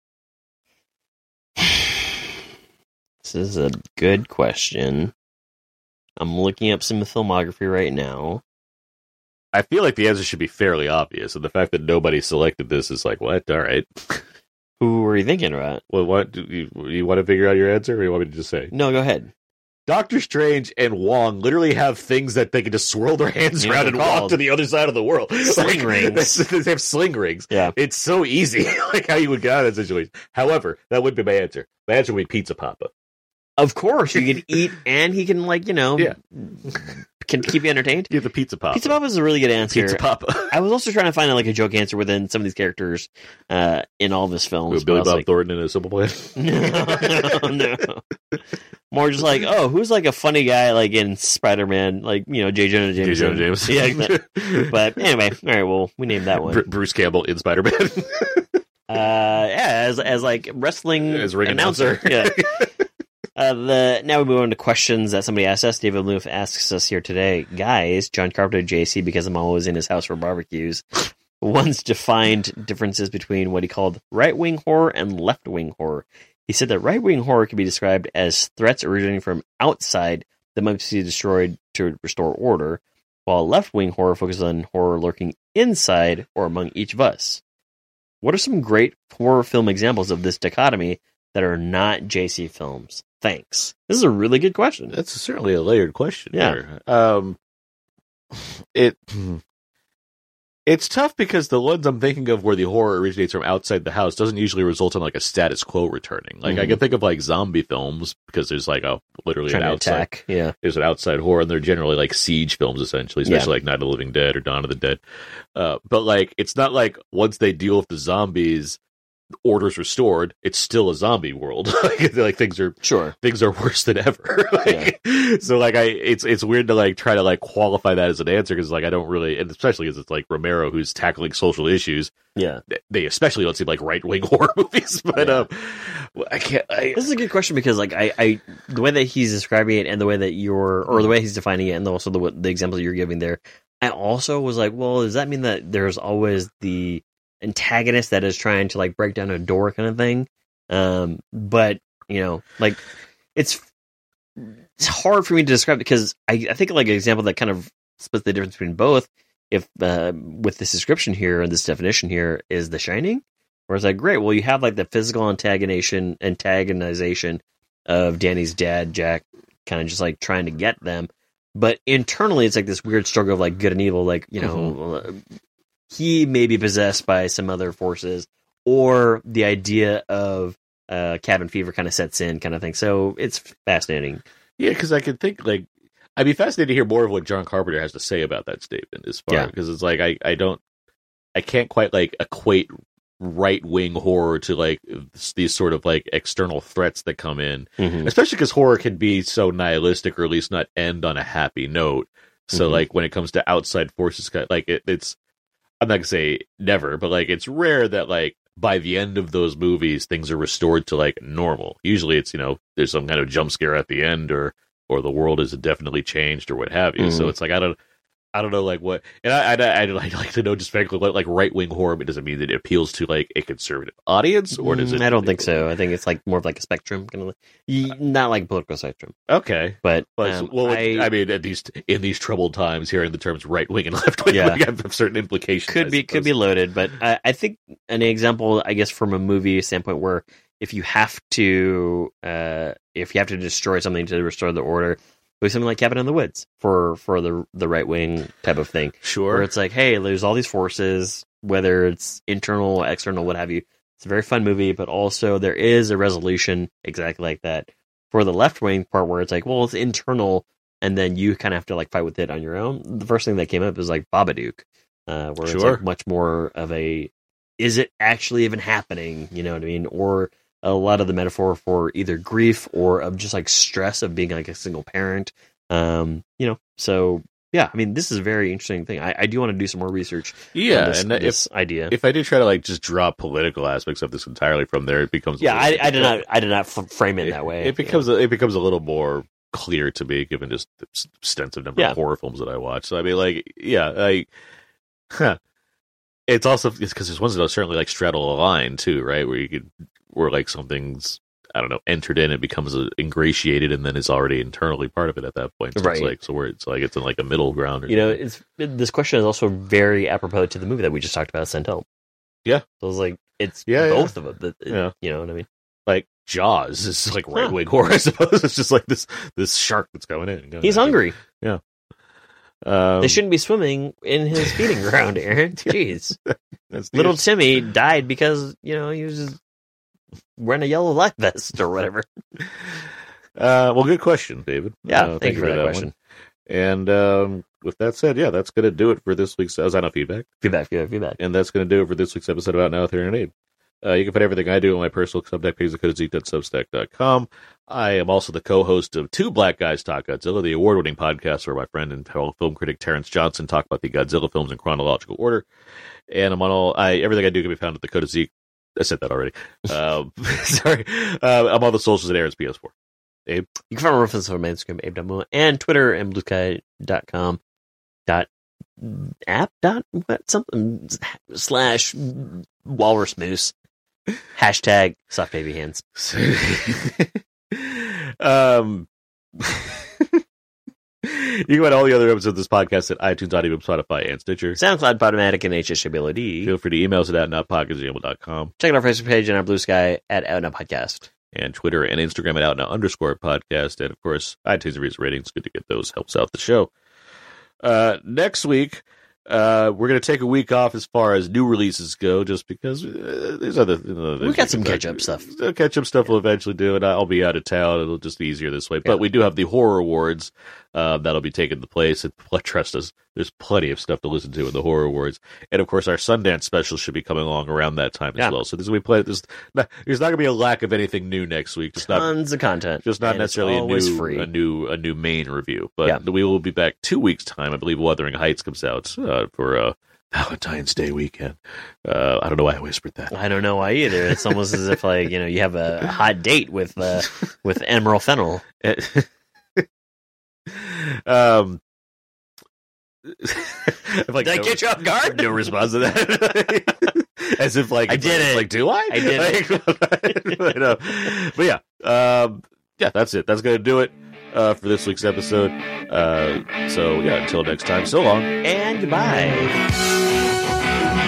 This is a good question. I'm looking up some filmography right now. I feel like the answer should be fairly obvious, and the fact that nobody selected this is like, what? All right. Who were you thinking about? Well, what do you, you want to figure out your answer, or do you want me to just say? No, go ahead. Doctor Strange and Wong literally have things that they can just swirl their hands Yeah, around they're and walk called to the other side of the world. sling rings. They have sling rings. Yeah. It's so easy, like how you would get out of that situation. However, that would be my answer. My answer would be Pizza Papa. Of course, you can eat, and he can, like, you know, Yeah. can keep you entertained. Give the Pizza Papa. Pizza Papa is a really good answer. Pizza Papa. I was also trying to find like a joke answer within some of these characters uh, in all of his films. With Billy but I was Bob like, Thornton in A Simple Plan. no, no, no. More just like, oh, who's like a funny guy like in Spider-Man, like, you know, J. Jonah Jameson. J. Jonah Jameson. Yeah, exactly. But anyway, all right, well, we named that one. Br- Bruce Campbell in Spider-Man. Uh, yeah, as as like wrestling As ring announcer. announcer. Yeah. Uh, the now we move on to questions that somebody asked us. David Loof asks us here today, guys. John Carpenter, J C, because I'm always in his house for barbecues, once defined differences between what he called right-wing horror and left-wing horror. He said that right-wing horror can be described as threats originating from outside that must be destroyed to restore order, while left-wing horror focuses on horror lurking inside or among each of us. What are some great horror film examples of this dichotomy that are not J C films? Thanks. This is a really good question. That's certainly a layered question. Yeah. Here. Um, it it's tough because the ones I'm thinking of where the horror originates from outside the house doesn't usually result in like a status quo returning. Like Mhm. I can think of like zombie films because there's like a literally Trying an to outside attack. Yeah. there's an outside horror, and they're generally like siege films essentially, especially Yeah. like Night of the Living Dead or Dawn of the Dead. Uh, but like it's not like once they deal with the zombies, order's restored. It's still a zombie world. like, like things are Sure. things are worse than ever. like, So like I, it's it's weird to like try to like qualify that as an answer because like I don't really, and especially because it's like Romero who's tackling social issues. Yeah. They especially don't seem like right wing horror movies, but Yeah. um, I can't. I, This is a good question because, like, I, I, the way that he's describing it and the way that you're, or the way he's defining it, and also the the examples you're giving there, I also was like, well, does that mean that there's always the antagonist that is trying to like break down a door, kind of thing? Um, but you know, like, it's it's hard for me to describe because I, I think like an example that kind of splits the difference between both, if uh, with this description here and this definition here, is The Shining. Where it's like, great, well, you have like the physical antagonization, antagonization of Danny's dad, Jack, kind of just like trying to get them. But internally, it's like this weird struggle of like good and evil. Like, you know, uh, he may be possessed by some other forces, or the idea of uh, cabin fever kind of sets in, kind of thing. So it's fascinating. yeah, because I could think like I'd be fascinated to hear more of what John Carpenter has to say about that statement. As far Yeah. because it's like I I don't I can't quite like equate right wing horror to like these sort of like external threats that come in. Mhm. Especially because horror can be so nihilistic, or at least not end on a happy note. So, Mhm. like when it comes to outside forces, like it, it's, I'm not gonna say never, but like it's rare that like by the end of those movies things are restored to like normal. Usually, it's you know there's some kind of jump scare at the end, or or the world is definitely changed, or what have you. So Mhm. it's like I don't. I don't know, like what, and I I I'd like, like to know just frankly what like right wing horror. Does it mean that it appeals to like a conservative audience, or does it? Mm, I don't think so. I think it's like more of like a spectrum, kind of, like, not like political spectrum. Okay, but but um, well, I, I mean, at these in these troubled times, hearing the terms right wing and left wing Yeah. like, have certain implications. could be could be loaded, but I, I think an example, I guess, from a movie standpoint, where if you have to, uh, if you have to destroy something to restore the order. With something like Cabin in the Woods for, for the the right wing type of thing. Sure. Where it's like, hey, there's all these forces, whether it's internal, external, what have you. It's a very fun movie, but also there is a resolution exactly like that. For the left wing part where it's like, well, it's internal, and then you kind of have to like fight with it on your own. The first thing that came up is like Babadook, uh, where Sure. it's like much more of a, is it actually even happening? You know what I mean? Or a lot of the metaphor for either grief or of just like stress of being like a single parent. Um, you know, so yeah, I mean, this is a very interesting thing. I, I do want to do some more research. Yeah, on this, and this if, idea. If I do try to like just drop political aspects of this entirely from there, it becomes yeah. I, I did not. I did not f- frame it, it that way. It becomes yeah. a, it becomes a little more clear to me, given just the extensive number Yeah. of horror films that I watch. So I mean, like, yeah, I. Huh. It's also it's because there's ones that certainly like straddle a line too, right? Where you could where like something's I don't know entered in, it becomes uh, ingratiated, and then it's already internally part of it at that point. So Right. It's like so where it's like it's in like a middle ground. Or You know, something. it's this question is also very apropos to the movie that we just talked about, Sent Home. Yeah. So it's like it's Yeah, both yeah. of them. It- Yeah. You know what I mean? like Jaws is like right wing horror, I suppose. It's just like this this shark that's going in. And going He's out. hungry. Yeah. Um, They shouldn't be swimming in his feeding ground, Aaron. Jeez. that's the Little issue. Timmy died because, you know, he was just wearing a yellow life vest or whatever. Uh, well, good question, David. Yeah, Uh, thank, you for that, one. question. And um, with that said, yeah, that's going to do it for this week's uh, Zino Feedback. Feedback, feedback, feedback. And that's going to do it for this week's episode of Out Now with Aaron and Abe. Uh, you can find everything I do on my personal Substack page at codezeek dot substack dot com. I am also the co-host of Two Black Guys Talk Godzilla, the award-winning podcast where my friend and fellow film critic Terrence Johnson talk about the Godzilla films in chronological order. And I'm on all, I, everything I do can be found at the Code of Zeke. I said that already. Um, sorry. Uh, I'm on the socials at Aaron's P S four. Abe? You can find more references on Mainstream, Abe dot mo, and Twitter and blue sky dot com dot app dot what something slash walrus moose hashtag soft baby hands. um, you can find all the other episodes of this podcast at iTunes, Audio, Spotify, and Stitcher. SoundCloud, Podomatic, and H S Ability. Feel free to email us at outnowpodcast at gmail dot com. Check out our Facebook page and our Blue Sky at Outnow Podcast. And Twitter and Instagram at outnow underscore podcast. And of course, iTunes reviews ratings. Good to get those. Helps out the show. Uh, next week, uh, we're going to take a week off as far as new releases go, just because uh, there's other. You know, We got some catch-up stuff. Catch up stuff we'll eventually do, and I'll be out of town. It'll just be easier this way. But we do have the horror awards uh, that'll be taking the place. And trust us, there's plenty of stuff to listen to in the horror awards. And of course, our Sundance special should be coming along around that time as Yeah. well. So this will be play. There's not, there's not going to be a lack of anything new next week. Just not Tons of content. just not and it's necessarily a always new, free. a new, a new main review, but Yeah. we will be back two weeks time. I believe Wuthering Heights comes out uh, for uh, Valentine's Day weekend. Uh, I don't know why I whispered that. I don't know why either. It's almost as if like you know you have a hot date with uh, with Emerald Fennel. um, like Did I no, catch you off guard? no response to that. As if like I did it. Like, do I? I did it. but, uh, but yeah, um, yeah, that's it. That's gonna do it uh, for this week's episode. Uh, so yeah, until next time. So long. And goodbye.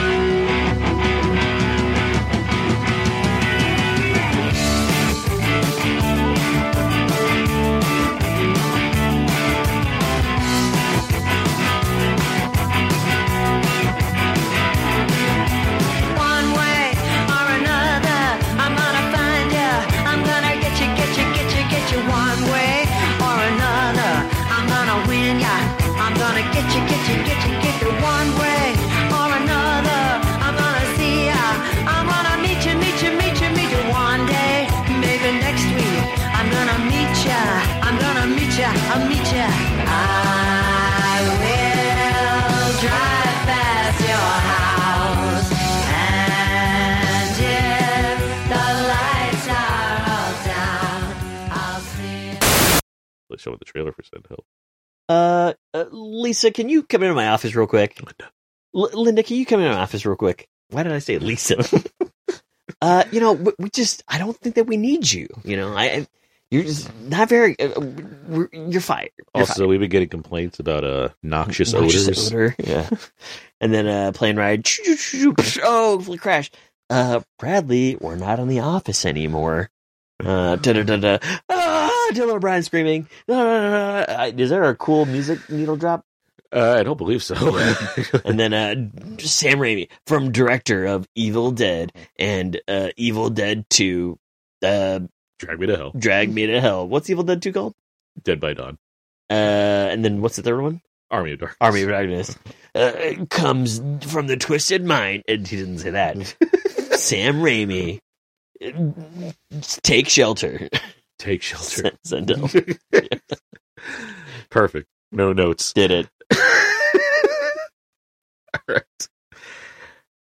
One way or another, I'm gonna find you. I'm gonna get you, get you, get you, get you. One way or another, I'm gonna win ya. I'm gonna get you, get you, get you, get you. One way or another, I'm gonna see ya. I'm gonna meet you, meet you, meet you, meet you. One day, maybe next week, I'm gonna meet ya. I'm gonna meet ya, I'll meet ya. I will drive past your house. And if the lights are all down, I'll see. Let's show the trailer for Send Help. Uh, Uh, Lisa, can you come into my office real quick? Linda. L- Linda, can you come into my office real quick? Why did I say Lisa? uh, you know, we, we just, I don't think that we need you. You know, I, I you're just not very, uh, we're, you're fired. You're Also, fired. we've been getting complaints about uh, noxious, Noxious odors. odor. Yeah. And then uh, plane ride. Oh, crash. Uh, Bradley, we're not in the office anymore. Uh, da da da da. Ah, Dylan O'Brien screaming. Ah, is there a cool music needle drop? Uh, I don't believe so. And then uh, Sam Raimi, from director of Evil Dead and uh, Evil Dead two, uh, Drag Me to Hell. Drag Me to Hell. What's Evil Dead two called? Dead by Dawn. Uh, and then what's the third one? Army of Darkness. Army of Darkness. Uh, comes from the twisted mind. And he didn't say that. Sam Raimi. Take shelter. Take shelter. Send Perfect. No notes. Did it. All right.